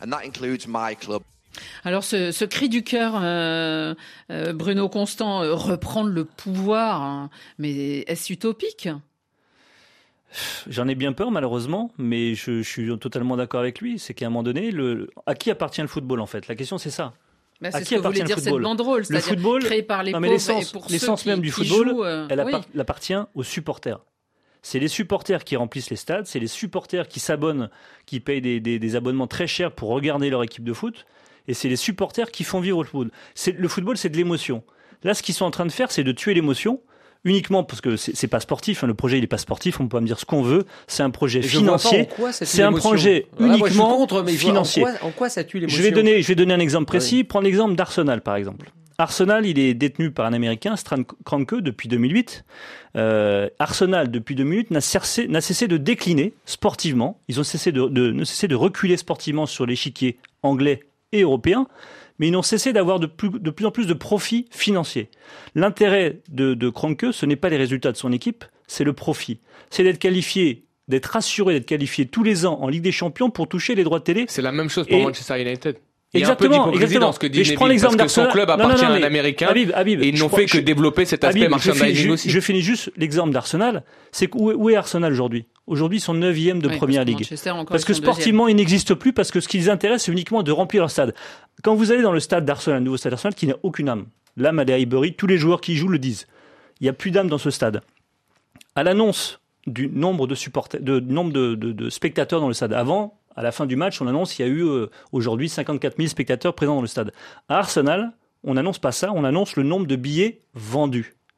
Alors ce, ce cri du cœur, euh, euh, Bruno Constant, euh, reprendre le pouvoir, hein, mais est-ce utopique ? J'en ai bien peur malheureusement, mais je, je suis totalement d'accord avec lui. C'est qu'à un moment donné, le, à qui appartient le football en fait? La question c'est ça. Bah, À c'est qui ce que voulait appartient le dire cette football banderole, Le c'est-à-dire football, créée par les non, mais pauvres l'essence, et pour l'essence ceux même qui, du qui football, jouent, euh, elle, oui. appart- elle appartient aux supporters. C'est les supporters qui remplissent les stades, c'est les supporters qui s'abonnent, qui payent des, des, des abonnements très chers pour regarder leur équipe de foot, et c'est les supporters qui font vivre le football. C'est, le football, c'est de l'émotion. Là, ce qu'ils sont en train de faire, c'est de tuer l'émotion, uniquement parce que c'est, c'est pas sportif. Hein, le projet, il est pas sportif. On peut pas me dire ce qu'on veut. C'est un projet Et je vois pas financier. en quoi ça tue C'est un l'émotion. projet Voilà, moi, je suis uniquement contre, mais je vois financier. En quoi, en quoi ça tue l'émotion? Je vais donner, je vais donner un exemple précis. Prends l'exemple d'Arsenal, par exemple. Arsenal, il est détenu par un Américain, Stan Kroenke, depuis deux mille huit. Euh, Arsenal, depuis deux mille huit, n'a cessé, n'a cessé de décliner sportivement. Ils ont cessé de, de, ne cessé de reculer sportivement sur l'échiquier anglais et européen, mais ils n'ont cessé d'avoir de plus, de plus en plus de profits financiers. L'intérêt de, de Kroenke, ce n'est pas les résultats de son équipe, c'est le profit. C'est d'être qualifié, d'être assuré d'être qualifié tous les ans en Ligue des Champions pour toucher les droits de télé. C'est la même chose pour Et- Manchester United. Il y a Exactement, un peu d'hypocrisie exactement. dans ce que dit Mais je prends Neville, l'exemple parce que son d'Arsenal. club Non, non, appartient non, à un mais Américain Habib, Habib, et ils je n'ont prends- fait que je- développer cet aspect Habib, je, finis, merchandising je, aussi. je finis juste l'exemple d'Arsenal. C'est que où est, où est Arsenal aujourd'hui? Aujourd'hui, ils sont neuvième de Oui, Première parce que Ligue. Manchester, encore, Parce ils que sont sportivement, ils n'existent plus parce que ce qui les intéresse, c'est uniquement de remplir leur stade. Quand vous allez dans le stade d'Arsenal, le nouveau stade d'Arsenal, qui n'a aucune âme. L'âme, elle est à Highbury. Tous les joueurs qui y jouent le disent. Il n'y a plus d'âme dans ce stade. À l'annonce du nombre de supporters, de du nombre de, de, de spectateurs dans le stade. Avant, à la fin du match, on annonce qu'il y a eu euh, aujourd'hui cinquante-quatre mille spectateurs présents dans le stade. À Arsenal, on n'annonce pas ça, on annonce le nombre de billets vendus.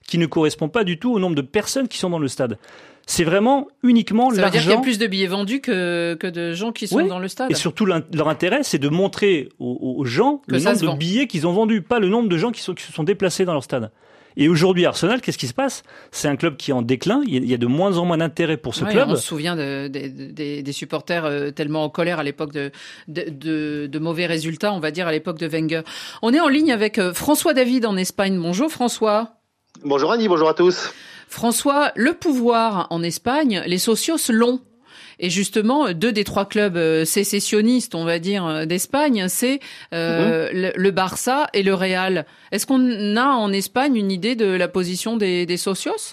qui ne correspond pas du tout au nombre de personnes qui sont dans le stade. C'est vraiment uniquement Ça l'argent. veut dire qu'il y a plus de billets vendus que, que de gens qui sont Oui. dans le stade. Et surtout, l'in- leur intérêt, c'est de montrer aux, aux gens Que le ça nombre se de vend. billets qu'ils ont vendus, pas le nombre de gens qui, sont, qui se sont déplacés dans leur stade. Et aujourd'hui, Arsenal, qu'est-ce qui se passe? C'est un club qui est en déclin. Il y a, il y a de moins en moins d'intérêt pour ce Ouais, club. on se souvient de, de- de- des, des supporters euh, tellement en colère à l'époque de, de, de, de mauvais résultats, on va dire, à l'époque de Wenger. On est en ligne avec euh, François David en Espagne. Bonjour François. Bonjour Annie, bonjour à tous. François, le pouvoir en Espagne, les socios l'ont. Et justement, deux des trois clubs euh, sécessionnistes, on va dire, euh, d'Espagne, c'est euh, le, le Barça et le Real. Est-ce qu'on a en Espagne une idée de la position des, des socios?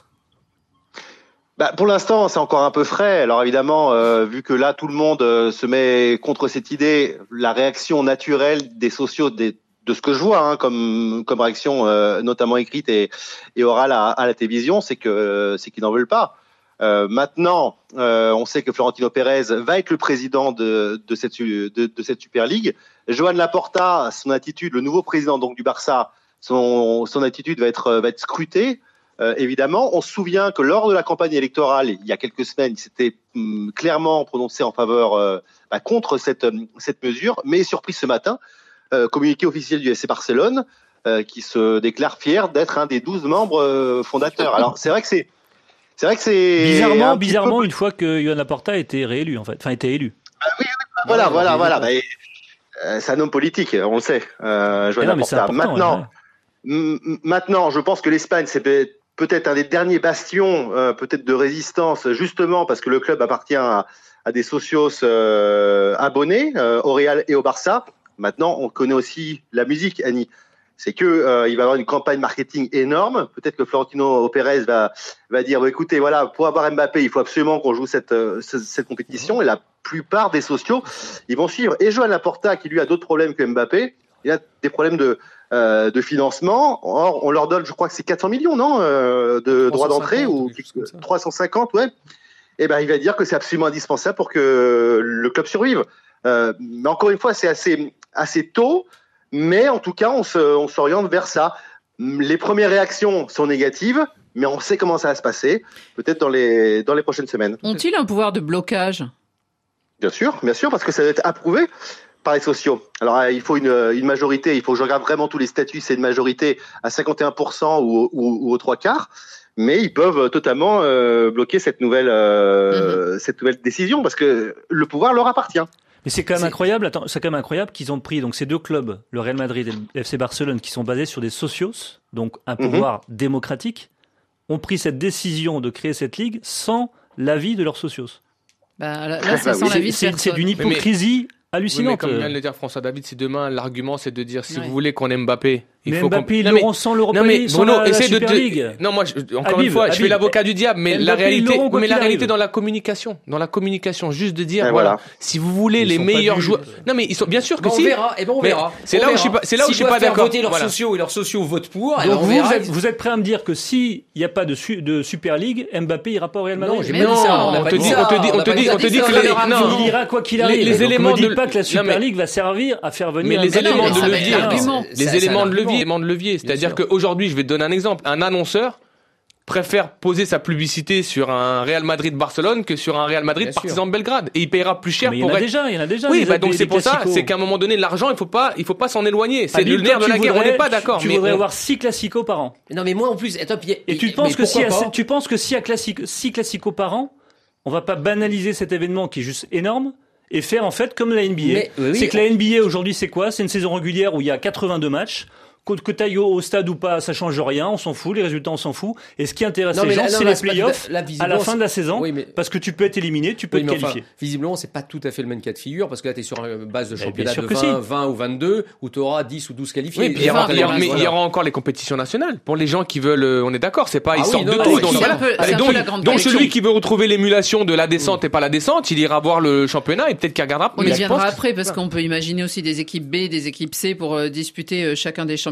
Bah, pour l'instant, c'est encore un peu frais. Alors évidemment, euh, vu que là, tout le monde euh, se met contre cette idée, la réaction naturelle des socios, des, de ce que je vois hein, comme, comme réaction, euh, notamment écrite et, et orale à, à la télévision, c'est que c'est qu'ils n'en veulent pas. Euh, maintenant, euh, on sait que Florentino Pérez va être le président de, de, cette, de, de cette Super League. Joan Laporta, son attitude, le nouveau président donc du Barça, son, son attitude va être, va être scrutée. Euh, évidemment, on se souvient que lors de la campagne électorale, il y a quelques semaines, il s'était hum, clairement prononcé en faveur, euh, bah, contre cette, cette mesure, mais surprise ce matin, euh, communiqué officiel du F C Barcelone, euh, qui se déclare fier d'être un des douze membres euh, fondateurs. Alors, c'est vrai que c'est, c'est vrai que c'est Bizarrement, bizarrement, peu... une fois que Joan Laporta a été réélu, en fait, enfin, été élu. Ah, oui, oui, voilà, ouais, voilà, voilà. Bah, euh, c'est un homme politique, on le sait. Euh, Joan non, Laporta. Maintenant, ouais. m- maintenant, je pense que l'Espagne, c'est peut-être un des derniers bastions, euh, peut-être de résistance, justement parce que le club appartient à, à des socios euh, abonnés, euh, au Real et au Barça. Maintenant, on connaît aussi la musique, Annie. C'est que euh, il va y avoir une campagne marketing énorme. Peut-être que Florentino Pérez va va dire bah, écoutez, voilà, pour avoir Mbappé, il faut absolument qu'on joue cette euh, cette compétition. Et la plupart des socios, ils vont suivre. Et Joan Laporta, qui lui a d'autres problèmes que Mbappé, il a des problèmes de Euh, de financement. Or, on leur donne, je crois que c'est quatre cents millions, non, euh, de droits d'entrée ou trois cent cinquante, ouais. Et ben, il va dire que c'est absolument indispensable pour que le club survive. Euh, mais encore une fois, c'est assez assez tôt, mais en tout cas, on se on s'oriente vers ça. Les premières réactions sont négatives, mais on sait comment ça va se passer, peut-être dans les dans les prochaines semaines. Ont-ils un pouvoir de blocage? Bien sûr, bien sûr, parce que ça va être approuvé par les sociaux. Alors, il faut une, une majorité, il faut que je regarde vraiment tous les statuts, c'est une majorité à cinquante et un pour cent ou, ou, ou aux trois quarts, mais ils peuvent totalement euh, bloquer cette nouvelle, euh, mmh. cette nouvelle décision, parce que le pouvoir leur appartient. Mais c'est quand même c'est... incroyable, attends, c'est quand même incroyable qu'ils ont pris donc ces deux clubs, le Real Madrid et le F C Barcelone, qui sont basés sur des socios, donc un pouvoir mmh. démocratique, ont pris cette décision de créer cette ligue sans l'avis de leurs socios. Bah, là, là, ça sent oui, l'avis c'est, de c'est d'une hypocrisie hallucinante. Oui, mais comme vient de le dire François David, si demain l'argument c'est de dire si ouais. vous voulez qu'on ait Mbappé, il mais faut Mbappé, qu'on... ils l'auront sans l'Europa League, sans Bruno, la, la Super de League. Non, moi, je, encore Habib, une fois, Habib, je fais l'avocat du diable, mais Mbappé, la réalité, mais la réalité arrive. dans la communication, dans la communication, juste de dire, et voilà, voilà, si vous voulez ils les meilleurs joueurs. Non, mais ils sont bien sûr que ben, si. On verra. Et ben on verra. C'est on là verra. où je suis pas, c'est là où si je suis pas d'accord. Voter leurs voilà. sociaux et leurs sociaux votent pour. Donc vous, vous, êtes, vous êtes prêt à me dire que si il n'y a pas de, su, de Super League, Mbappé ira pas au Real Madrid? Non, j'ai pas dit ça. On te dit, on te dit, on te dit, on te dit que non, il ira quoi qu'il arrive. Les éléments ne me dites de pas que la Super League va servir à faire venir. Mais les éléments de levier, les éléments de levier, éléments de levier, c'est-à-dire qu'aujourd'hui, je vais te donner un exemple. Un annonceur préfère poser sa publicité sur un Real Madrid-Barcelone que sur un Real Madrid-Partizan Belgrade, et il paiera plus cher mais pour il y en a être... déjà, il y en a déjà. Oui, bah donc c'est pour ça, c'est qu'à un moment donné, l'argent, il faut pas, il faut pas s'en éloigner. C'est le nerf de la guerre. On n'est pas d'accord. Tu voudrais avoir six classicos par an. Non, mais moi en plus, attends, puis, et tu penses que si, tu penses que si à classique, six classicos par an, on va pas banaliser cet événement qui est juste énorme et faire en fait comme la N B A. Mais, oui, c'est que la N B A aujourd'hui, c'est quoi? C'est une saison régulière où il y a quatre-vingt-deux matchs. Que tu ailles au stade ou pas, ça change rien, on s'en fout, les résultats on s'en fout. Et ce qui intéresse non, les gens, là, c'est non, les playoffs à, à la fin de la saison, oui, mais... parce que tu peux être éliminé, tu peux oui, te qualifier. Enfin, visiblement, c'est pas tout à fait le même cas de figure, parce que là, tu es sur une base de mais championnat de vingt, si. vingt ou vingt-deux, où tu auras dix ou douze qualifiés. Oui, puis il y aura, voilà. mais il y aura encore les compétitions nationales. Pour les gens qui veulent, on est d'accord, c'est pas, ah ils oui, sortent non, de non, tout. non, Donc, c'est voilà. un peu, c'est un donc, peu la grande donc celui qui veut retrouver l'émulation de la descente et pas la descente, il ira voir le championnat et peut-être qu'il regardera. On y viendra après, parce qu'on peut imaginer aussi des équipes B, des équipes C pour disputer chacun des championnats.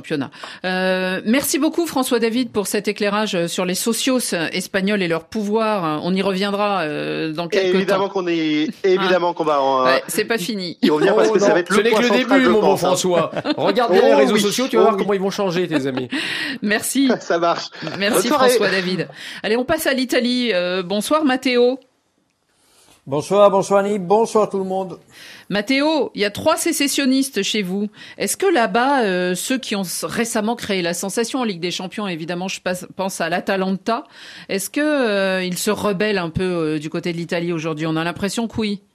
championnat. Euh, merci beaucoup François David pour cet éclairage sur les socios espagnols et leur pouvoir. On y reviendra euh, dans quelques temps. Évidemment qu'on est, évidemment ah. qu'on va en, ouais, c'est pas fini. Y revenir parce que oh, ça va être ce le n'est point que le central, début, je mon bon pense, hein. François. Regarde bien Oh les réseaux oui, sociaux, tu vas oh voir oui. comment ils vont changer, tes amis. Merci. Ça marche. Merci Bonne soirée. François David. Allez, on passe à l'Italie. Euh, bonsoir Matteo. Bonsoir, bonsoir Annie, bonsoir tout le monde. Matteo, il y a trois sécessionnistes chez vous. Est-ce que là-bas, euh, ceux qui ont récemment créé la sensation en Ligue des Champions, évidemment, je passe, pense à l'Atalanta, est-ce que euh, ils se rebellent un peu euh, du côté de l'Italie aujourd'hui? On a l'impression que oui.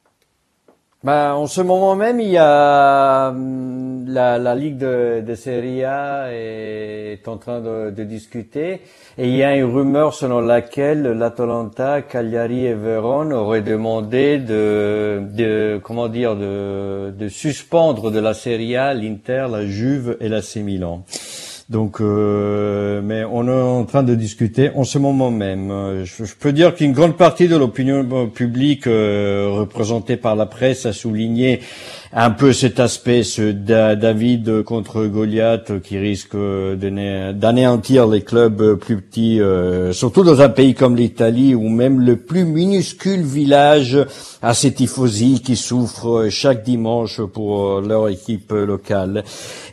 Ben, en ce moment même, il y a hum, la, la Ligue de, de Serie A est en train de, de discuter et il y a une rumeur selon laquelle l'Atalanta, Cagliari et Vérone auraient demandé de, de comment dire, de, de suspendre de la Serie A l'Inter, la Juve et l'A C Milan. Donc, euh, mais on est en train de discuter en ce moment même. Je, je peux dire qu'une grande partie de l'opinion publique euh, représentée par la presse a souligné un peu cet aspect, ce David contre Goliath qui risque d'anéantir les clubs plus petits, euh, surtout dans un pays comme l'Italie où même le plus minuscule village a ses tifosi qui souffrent chaque dimanche pour leur équipe locale.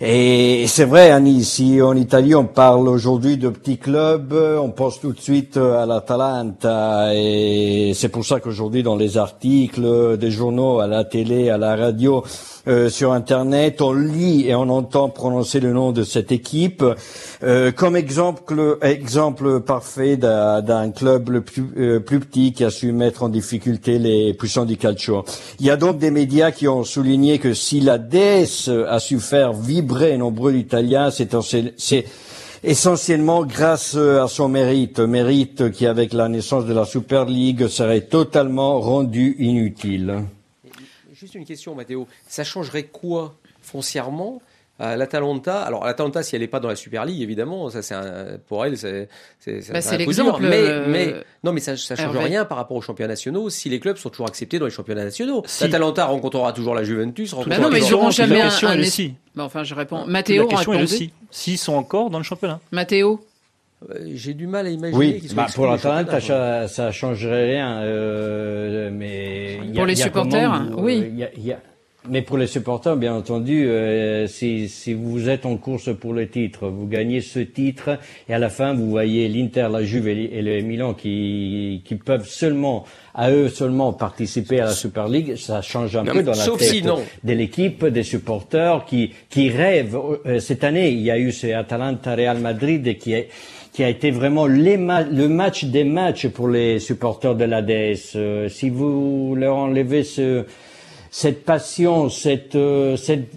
Et c'est vrai, Annie, si en Italie on parle aujourd'hui de petits clubs, on pense tout de suite à l'Atalanta et c'est pour ça qu'aujourd'hui dans les articles des journaux, à la télé, à la radio, Euh, sur Internet, on lit et on entend prononcer le nom de cette équipe euh, comme exemple exemple parfait d'un, d'un club le plus, euh, plus petit qui a su mettre en difficulté les puissants du calcio. Il y a donc des médias qui ont souligné que si la D S a su faire vibrer nombreux d'Italiens, c'est, c'est essentiellement grâce à son mérite, mérite qui avec la naissance de la Super League serait totalement rendu inutile. Juste une question, Matteo. Ça changerait quoi foncièrement à l'Atalanta? Alors, l'Atalanta, si elle n'est pas dans la Super League, évidemment, ça, c'est un, pour elle, c'est, c'est, bah, c'est c'est un coup l'exemple. dur. Mais, euh... mais, non, mais ça, ça change Hervé. rien par rapport aux championnats nationaux si les clubs sont toujours acceptés dans les championnats nationaux. Si. L'Atalanta rencontrera toujours la Juventus. Bah non, mais ils n'auront jamais la un, question un est le es- si. Bah, enfin, je réponds. Matteo, La question est le répondez. si. S'ils sont encore dans le championnat. Matteo. Euh, J'ai du mal à imaginer Oui, qu'ils soient bah, exclus pour des l'Atalanta, championnats, ça, ça changerait rien, euh, mais il y a, Pour les il y a supporters, comment, oui. euh, il y a, il y a, mais pour les supporters, bien entendu, euh, si, si vous êtes en course pour le titre, vous gagnez ce titre, et à la fin, vous voyez l'Inter, la Juve et le Milan qui, qui peuvent seulement, à eux seulement, participer à la Super League, ça change un Non, peu mais dans la sauf tête si non. de l'équipe, des supporters qui, qui rêvent. Euh, cette année, il y a eu ce Atalanta-Real Madrid qui est qui a été vraiment les ma- le match des matchs pour les supporters de l'A D S. Euh, si vous leur enlevez ce, cette passion, cette, euh, cette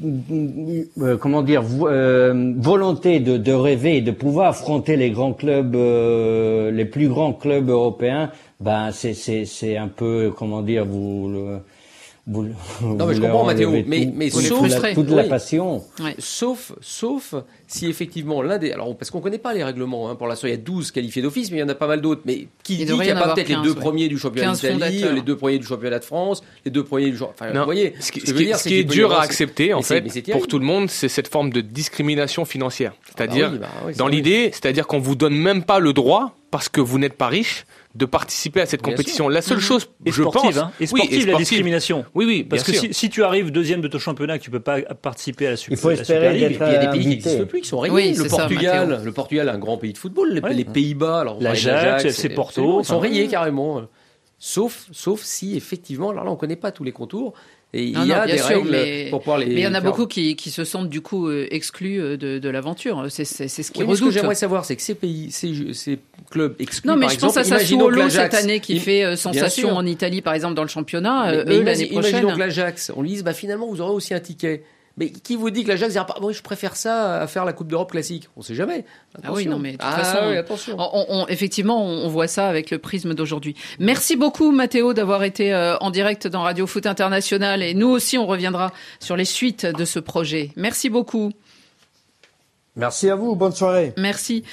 euh, comment dire, vo- euh, volonté de, de rêver, de pouvoir affronter les grands clubs, euh, les plus grands clubs européens, ben c'est c'est c'est un peu, comment dire, vous le Vous, non, mais je comprends, Matteo. Mais, tout, mais tout, sauf toute la, toute oui. la passion. Ouais. Sauf, sauf si effectivement l'un des. Alors, parce qu'on connaît pas les règlements. Hein, pour l'instant, il y a douze qualifiés d'office, mais il y en a pas mal d'autres. Mais qui Il dit devrait qu'il y n'y a en pas avoir peut-être les quinze, deux ouais. premiers du championnat quinze d'Italie, fondateurs. les deux premiers du championnat de France, les deux premiers du. Enfin, Non. vous voyez. Ce qui, ce que ce je veux qui- dire, ce c'est qui est qu'il peut y dur avoir- à accepter, en mais c'est- fait, mais c'est pour terrible. tout le monde, c'est cette forme de discrimination financière. C'est-à-dire, Ah bah oui, bah oui, c'est dans vrai. l'idée, c'est-à-dire qu'on vous donne même pas le droit, parce que vous n'êtes pas riche, de participer à cette Bien compétition. sûr. La seule Mhm. chose, Et je sportive, pense, hein. Et oui, sportive, la discrimination. Oui, oui, Parce bien que sûr. si, si tu arrives deuxième de ton championnat, que tu peux pas participer à la, Super, Il faut la espérer Super League, d'être Et puis, il y a des pays qui invité. n'existent plus, qui sont rayés. Oui, le c'est ça, Portugal, Matteo. le Portugal a un grand pays de football. Les, Ouais. les Pays-Bas, alors on L'Ajax, parlait d'Ajax, F C et- Porto, absolument, ils sont enfin, rayés ouais. carrément. Sauf, sauf si effectivement, alors là, on connaît pas tous les contours. Et il Non, y a non, bien des sûr, règles mais- pour pouvoir les. Mais il y en a faire- beaucoup qui, qui se sentent du coup euh, exclus euh, de, de l'aventure. C'est, c'est, c'est ce qu'ils Oui, mais ce que redoutent. j'aimerais savoir, c'est que ces pays, ces, ces clubs exclus, Non, mais par je exemple, pense à imaginons que Sassuolo cette l'Ajax- année qui im- fait euh, Bien sensation sûr. en Italie, par exemple, dans le championnat. Mais- Euh, mais eux, imagine- l'année prochaine. Imaginons que l'Ajax, on lui dise, bah finalement, vous aurez aussi un ticket. Mais qui vous dit que l'Ajax dira pas, bon, je préfère ça à faire la Coupe d'Europe classique? On sait jamais. Ah oui, non, mais de toute Ah façon, oui, attention. On, on- effectivement, on, on voit ça avec le prisme d'aujourd'hui. Merci beaucoup, Matteo, d'avoir été euh, en direct dans Radio Foot International. Et nous aussi, on reviendra sur les suites de ce projet. Merci beaucoup. Merci à vous, bonne soirée. Merci.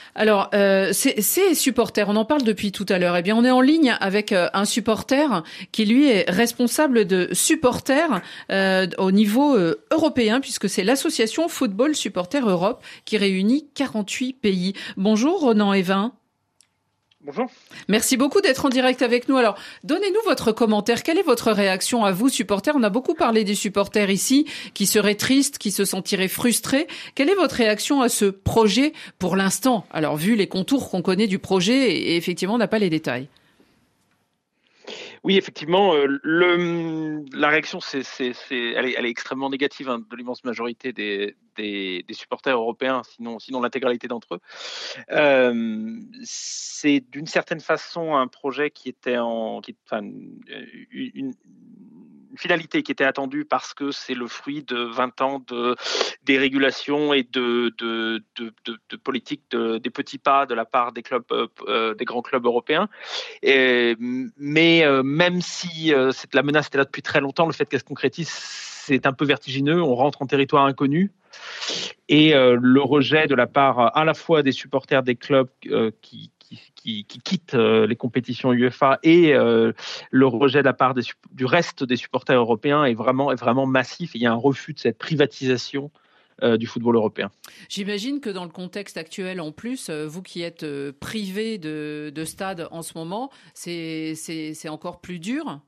Alors, euh, ces, ces supporters, on en parle depuis tout à l'heure. Eh bien, on est en ligne avec euh, un supporter qui, lui, est responsable de supporters euh, au niveau euh, européen, puisque c'est l'association Football Supporters Europe qui réunit quarante-huit pays. Bonjour, Ronan Evin. Bonjour. Merci beaucoup d'être en direct avec nous. Alors, donnez-nous votre commentaire. Quelle est votre réaction à vous, supporters? On a beaucoup parlé des supporters ici, qui seraient tristes, qui se sentiraient frustrés. Quelle est votre réaction à ce projet pour l'instant? Alors, vu les contours qu'on connaît du projet, et effectivement, on n'a pas les détails. Oui, effectivement, euh, le, la réaction, c'est, c'est, c'est, elle, est, elle est extrêmement négative hein, de l'immense majorité des, des, des supporters européens, sinon, sinon l'intégralité d'entre eux. Euh, c'est d'une certaine façon un projet qui était en, qui, enfin, une, une finalité qui était attendue parce que c'est le fruit de vingt ans de dérégulation et de, de, de, de, de politique de, des petits pas de la part des clubs, euh, des grands clubs européens. Et, mais euh, même si euh, cette, la menace était là depuis très longtemps, le fait qu'elle se concrétise, c'est un peu vertigineux. On rentre en territoire inconnu. Et euh, le rejet de la part à la fois des supporters des clubs euh, qui Qui, qui, qui quittent euh, les compétitions UEFA et euh, le rejet de la part des, du reste des supporters européens est vraiment, est vraiment massif. Et il y a un refus de cette privatisation euh, du football européen. J'imagine que dans le contexte actuel, en plus, vous qui êtes privé de, de stade en ce moment, c'est, c'est, c'est encore plus dur.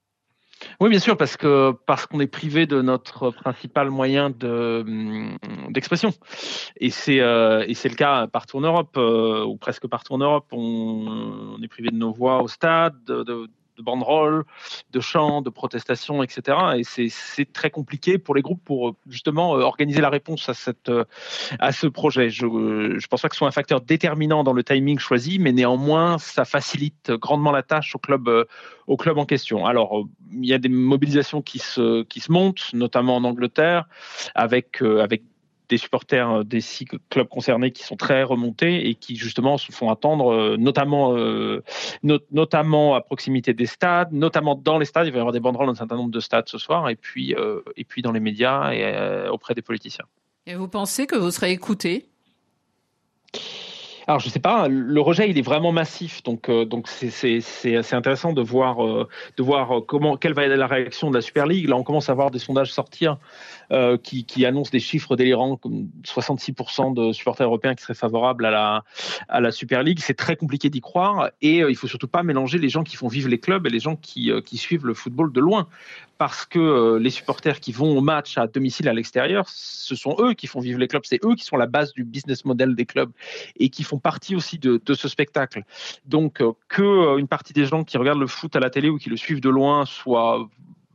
Oui, bien sûr, parce que parce qu'on est privé de notre principal moyen de d'expression, et c'est euh, et c'est le cas partout en Europe euh, ou presque partout en Europe. On, on est privé de nos voix au stade, de, de, de banderoles, de chants, de protestations, et cetera. Et c'est c'est très compliqué pour les groupes pour justement organiser la réponse à cette à ce projet. Je je pense pas que ce soit un facteur déterminant dans le timing choisi, mais néanmoins ça facilite grandement la tâche au club au club en question. Alors il y a des mobilisations qui se qui se montent, notamment en Angleterre, avec euh, avec des supporters des six clubs concernés qui sont très remontés et qui justement se font attendre, euh, notamment euh, not, notamment à proximité des stades, notamment dans les stades. Il va y avoir des banderoles dans un certain nombre de stades ce soir, et puis euh, et puis dans les médias et euh, auprès des politiciens. Et vous pensez que vous serez écoutés? Alors, je ne sais pas, le rejet, il est vraiment massif. Donc, euh, donc c'est, c'est, c'est assez intéressant de voir, euh, de voir comment, quelle va être la réaction de la Super League. Là, on commence à voir des sondages sortir euh, qui, qui annoncent des chiffres délirants, comme soixante-six pour cent de supporters européens qui seraient favorables à la, à la Super League. C'est très compliqué d'y croire. Et euh, il ne faut surtout pas mélanger les gens qui font vivre les clubs et les gens qui, euh, qui suivent le football de loin. Parce que euh, les supporters qui vont au match à domicile à l'extérieur, ce sont eux qui font vivre les clubs, c'est eux qui sont la base du business model des clubs et qui font partie aussi de, de ce spectacle. Donc euh, que euh, une partie des gens qui regardent le foot à la télé ou qui le suivent de loin soit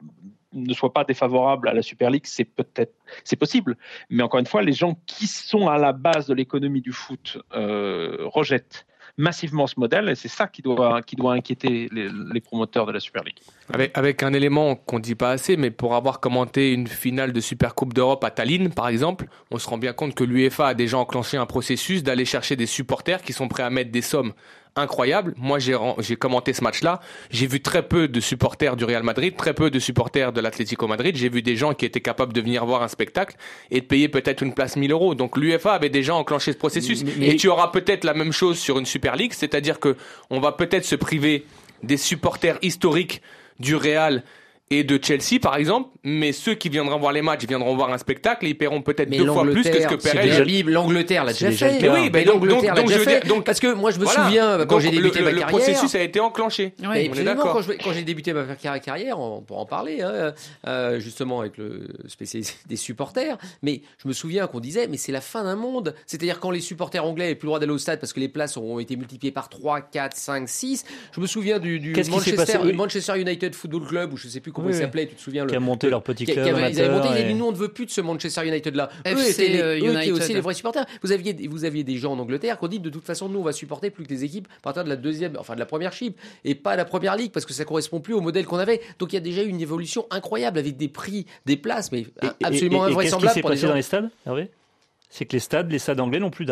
ne soient pas défavorables à la Super League, c'est peut-être, c'est possible. Mais encore une fois, les gens qui sont à la base de l'économie du foot euh, rejettent massivement ce modèle, et c'est ça qui doit, qui doit inquiéter les, les promoteurs de la Super League. Avec, avec un élément qu'on ne dit pas assez, mais pour avoir commenté une finale de Supercoupe d'Europe à Tallinn, par exemple, on se rend bien compte que l'UEFA a déjà enclenché un processus d'aller chercher des supporters qui sont prêts à mettre des sommes incroyables. Moi, j'ai, j'ai commenté ce match-là. J'ai vu très peu de supporters du Real Madrid, très peu de supporters de l'Atlético Madrid. J'ai vu des gens qui étaient capables de venir voir un spectacle et de payer peut-être une place mille euros. Donc l'UEFA avait déjà enclenché ce processus. Mais... Et tu auras peut-être la même chose sur une Super League, c'est-à-dire que on va peut-être se priver des supporters historiques du Real et de Chelsea par exemple, mais ceux qui viendront voir les matchs viendront voir un spectacle et ils paieront peut-être mais deux fois plus que ce que paierait la Bible. L'Angleterre l'a déjà fait. Mais oui, mais donc, l'Angleterre donc, l'a déjà donc, fait. Dire, donc, parce que moi je me voilà. souviens quand donc, j'ai débuté le, ma le, carrière. Le processus a été enclenché. Oui, on est d'accord. Quand, je, quand j'ai débuté ma carrière, on pourra en parler, hein, euh, justement avec le spécialiste des supporters. Mais je me souviens qu'on disait, mais c'est la fin d'un monde. C'est-à-dire quand les supporters anglais n'avaient plus le droit d'aller au stade parce que les places ont été multipliées par trois, quatre, cinq, six. Je me souviens du, du Manchester, oui. Manchester United Football Club, ou je sais plus comment oui, il s'appelait. Tu te souviens? Qui a monté leur petit club. Ils avaient monté, ils avaient dit nous on ne veut plus de ce Manchester United là. Eux étaient, les, eux étaient aussi les vrais supporters. Vous aviez, vous aviez des gens en Angleterre qui ont dit de toute façon nous on va supporter plus que les équipes à partir de la deuxième, enfin de la première chip et pas la première ligue parce que ça correspond plus au modèle qu'on avait. Donc il y a déjà eu une évolution incroyable avec des prix, des places, mais et, absolument et, et, invraisemblables. Qu'est-ce qui s'est pour passé les gens. dans les stades? Ah oui, c'est que les stades, les stades anglais n'ont plus d'âme.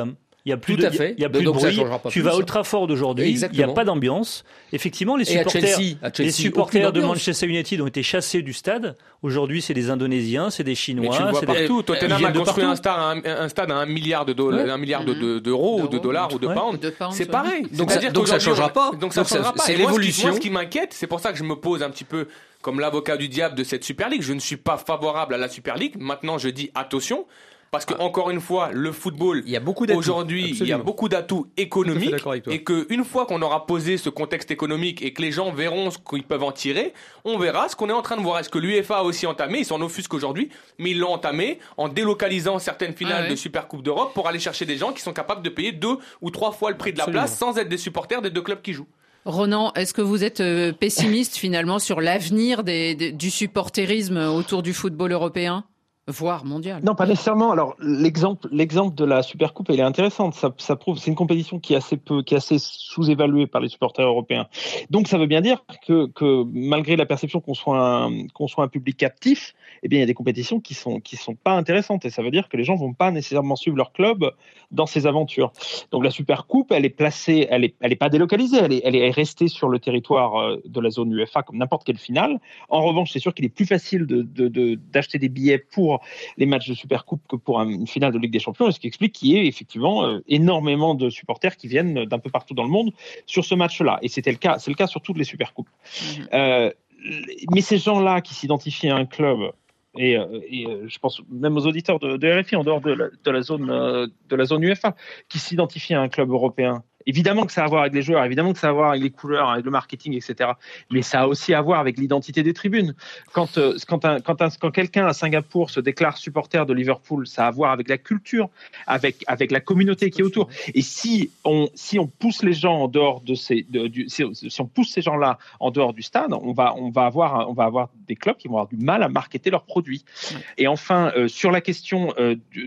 Il y a plus Tout de, à fait. il y a plus Donc, de ça bruit. changera pas Tu plus. vas à Old Trafford aujourd'hui, il n'y a Exactement. pas d'ambiance. Effectivement, les Et à supporters, Chelsea, à Chelsea, les supporters aucune de ambiance. Manchester United ont été chassés du stade. Aujourd'hui, c'est des Indonésiens, c'est des Mais Chinois. tu le vois c'est des- partout. Ils Tottenham viennent a de construit partout. un stade, à un, un stade à un milliard de dollars, Ouais. un milliard de, de- d'euros ou de dollars ou de Ouais. pounds. De pounds, C'est ouais. pareil. Donc ça- C'est-à-dire donc ça qu'aujourd'hui, changera on- pas. Donc ça Donc ça- changera pas. c'est Et moi, ce qui- l'évolution. Moi, ce qui m'inquiète, c'est pour ça que je me pose un petit peu comme l'avocat du diable de cette Super League. Je ne suis pas favorable à la Super League. Maintenant, je dis attention. Parce que, encore une fois, le football, Il y a beaucoup d'atouts. aujourd'hui, il y a Absolument. beaucoup d'atouts Tout à fait économiques. d'accord avec toi. Et qu'une fois qu'on aura posé ce contexte économique et que les gens verront ce qu'ils peuvent en tirer, on verra ce qu'on est en train de voir. Est-ce que l'UEFA a aussi entamé, ils s'en offusquent aujourd'hui, mais ils l'ont entamé en délocalisant certaines finales Ah ouais. de Super Coupe d'Europe pour aller chercher des gens qui sont capables de payer deux ou trois fois le prix de la Absolument. place sans être des supporters des deux clubs qui jouent. Ronan, est-ce que vous êtes euh, pessimiste finalement sur l'avenir des, des- du supporterisme autour du football européen, voire mondial? Non, pas nécessairement. Alors, l'exemple, l'exemple de la Supercoupe, elle est intéressante. Ça, ça prouve, c'est une compétition qui est assez peu, qui est assez sous-évaluée par les supporters européens. Donc, ça veut bien dire que, que malgré la perception qu'on soit un, qu'on soit un public captif, eh bien, il y a des compétitions qui sont, qui sont pas intéressantes. Et ça veut dire que les gens vont pas nécessairement suivre leur club dans ces aventures. Donc, la Supercoupe, elle est placée, elle est, elle est pas délocalisée. Elle est, elle est restée sur le territoire euh, de la zone UEFA comme n'importe quelle finale. En revanche, c'est sûr qu'il est plus facile de, de, de, d'acheter des billets pour les matchs de Supercoupe que pour un- une finale de Ligue des Champions, et ce qui explique qu'il y ait effectivement euh, énormément de supporters qui viennent d'un peu partout dans le monde sur ce match-là. Et c'était le cas, c'est le cas sur toutes les Supercoupes. Mhm. Euh, mais ces gens-là qui s'identifient à un club, et, euh, et euh, je pense même aux auditeurs de, de R F I en dehors de la, de la zone euh, de la zone UEFA, qui s'identifient à un club européen. Évidemment que ça a à voir avec les joueurs, évidemment que ça a à voir avec les couleurs, avec le marketing, et cetera. Mais ça a aussi à voir avec l'identité des tribunes. Quand, euh, quand, un, quand, un, quand quelqu'un à Singapour se déclare supporter de Liverpool, ça a à voir avec la culture, avec, avec la communauté qui est autour. Et si on, si on pousse les gens en dehors de ces, de, du, si, si on pousse ces gens-là en dehors du stade, on va, on va avoir, on va avoir des clubs qui vont avoir du mal à marketer leurs produits. Et enfin, euh, sur la question euh, du,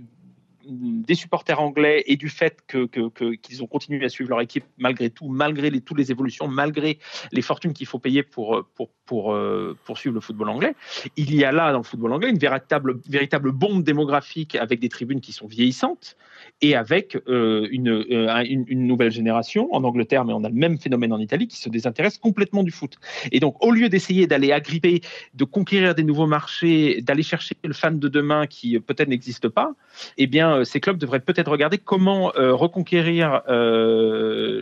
des supporters anglais et du fait que, que, que, qu'ils ont continué à suivre leur équipe malgré tout, malgré les, toutes les évolutions, malgré les fortunes qu'il faut payer pour, pour, pour, euh, pour suivre le football anglais, il y a là dans le football anglais une véritable, véritable bombe démographique avec des tribunes qui sont vieillissantes et avec euh, une, euh, une, une nouvelle génération en Angleterre, mais on a le même phénomène en Italie, qui se désintéresse complètement du foot. Et donc, au lieu d'essayer d'aller agripper, de conquérir des nouveaux marchés, d'aller chercher le fan de demain qui euh, peut-être n'existe pas, eh bien, euh, ces clubs devraient peut-être regarder comment euh, reconquérir euh,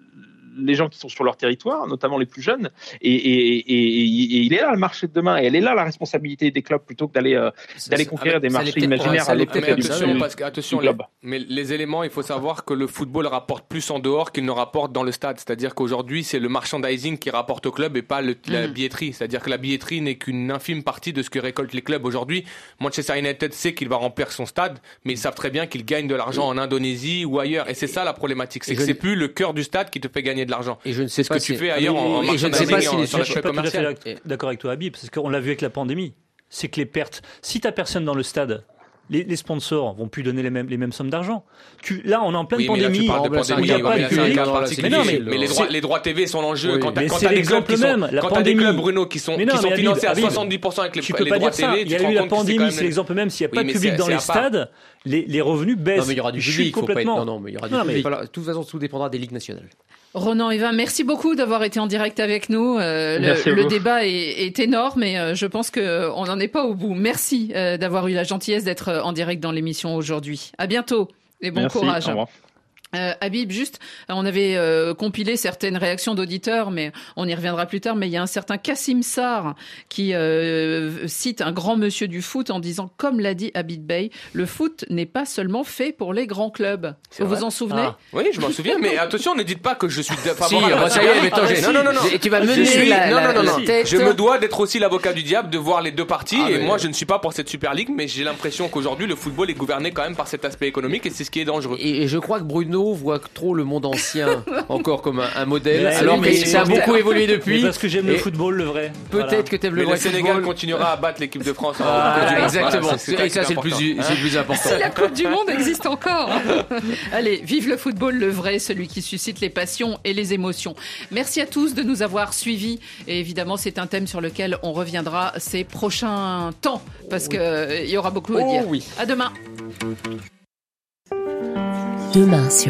les gens qui sont sur leur territoire, notamment les plus jeunes, et, et, et, et, et il est là le marché de demain, et elle est là la responsabilité des clubs plutôt que d'aller euh, d'aller conquérir des marchés imaginaires à l'autre côté du, attention, du, parce que, attention, du globe. Les, mais les éléments, il faut savoir que le football rapporte plus en dehors qu'il ne rapporte dans le stade. C'est-à-dire qu'aujourd'hui, c'est le merchandising qui rapporte au club et pas le, la Mm. billetterie. C'est-à-dire que la billetterie n'est qu'une infime partie de ce que récoltent les clubs aujourd'hui. Manchester United sait qu'il va remplir son stade, mais ils savent très bien qu'il gagne de l'argent en Indonésie ou ailleurs. Et c'est ça la problématique. C'est Et que je c'est ne- plus le cœur du stade qui te fait gagner de l'argent. Et je ne sais C'est ce pas que tu si- fais ailleurs en, en Et je ne sais merchandising pas et si en- les- sur Je l'aspect suis pas tout à fait commercial. d'ac- d'accord avec toi, Habib, parce qu'on l'a vu avec la pandémie. C'est que les pertes, si tu n'as personne dans le stade, les, les sponsors vont plus donner les mêmes, les mêmes sommes d'argent. Tu, là, on est en pleine Oui, mais là, pandémie. tu parles de où il pandémie, n'y a ouais, pas mais de là, c'est un public. cas Mais particulier. non, mais, Mais les droits, les droits T V sont en jeu. Oui, Quand t'as mais quand c'est t'as des clubs l'exemple qui sont, même, la quand t'as des pandémie. clubs, Bruno, qui sont, Mais qui non, sont mais financés à Habib, soixante-dix pour cent avec les, tu les peux pas droits dire ça. T V, Il tu y te a rends eu la compte que c'est quand pandémie, même- c'est l'exemple même. S'il n'y a Oui, pas de mais public c'est- dans c'est les à part. stades, les, les revenus baissent. Non, mais il y aura du Je public. suis Il faut pas être- complètement. Non, non, mais il y aura du Non, mais- public. Voilà, de toute façon, tout dépendra des ligues nationales. Ronan Eva, merci beaucoup d'avoir été en direct avec nous. Euh, Merci le, à le vous. débat est, est énorme et euh, je pense qu'on n'en est pas au bout. Merci euh, d'avoir eu la gentillesse d'être en direct dans l'émission aujourd'hui. À bientôt et bon Merci, courage. au revoir. Euh, Habib, juste, on avait euh, compilé certaines réactions d'auditeurs, mais on y reviendra plus tard. Mais il y a un certain Kassim Sarr qui euh, cite un grand monsieur du foot en disant, comme l'a dit Habib Bey, le foot n'est pas seulement fait pour les grands clubs. C'est Vous vrai vous en souvenez? Ah. Oui, je m'en souviens, mais attention, ne dites pas que je suis Si, favorable à bah, la ça y est, Super mais attends, League. j'ai- non, non, non, non. Et tu vas Je mener suis- la- non, la- non, non, la non. tête. Je me dois d'être aussi l'avocat du diable, de voir les deux parties. Ah, et mais- moi, je ne suis pas pour cette Super League, mais j'ai l'impression qu'aujourd'hui, le football est gouverné quand même par cet aspect économique et c'est ce qui est dangereux. Et, et je crois que Bruno voit trop le monde ancien encore comme un, un modèle, Mais alors oui, que mais ça a c'est- beaucoup évolué Mais depuis. parce que j'aime le Et football, le vrai. Peut-être Voilà. que t'aimes Mais le le vrai Sénégal football. continuera à battre l'équipe de France. en Voilà, Coupe du Monde. exactement. Voilà, c'est- c'est Et ça, c'est le plus, important. c'est le plus important. Si la Coupe du Monde existe encore. Allez, vive le football, le vrai, celui qui suscite les passions et les émotions. Merci à tous de nous avoir suivis. Et évidemment, c'est un thème sur lequel on reviendra ces prochains temps, parce que euh, il y aura beaucoup à Oh dire. oui. À demain. Demain sur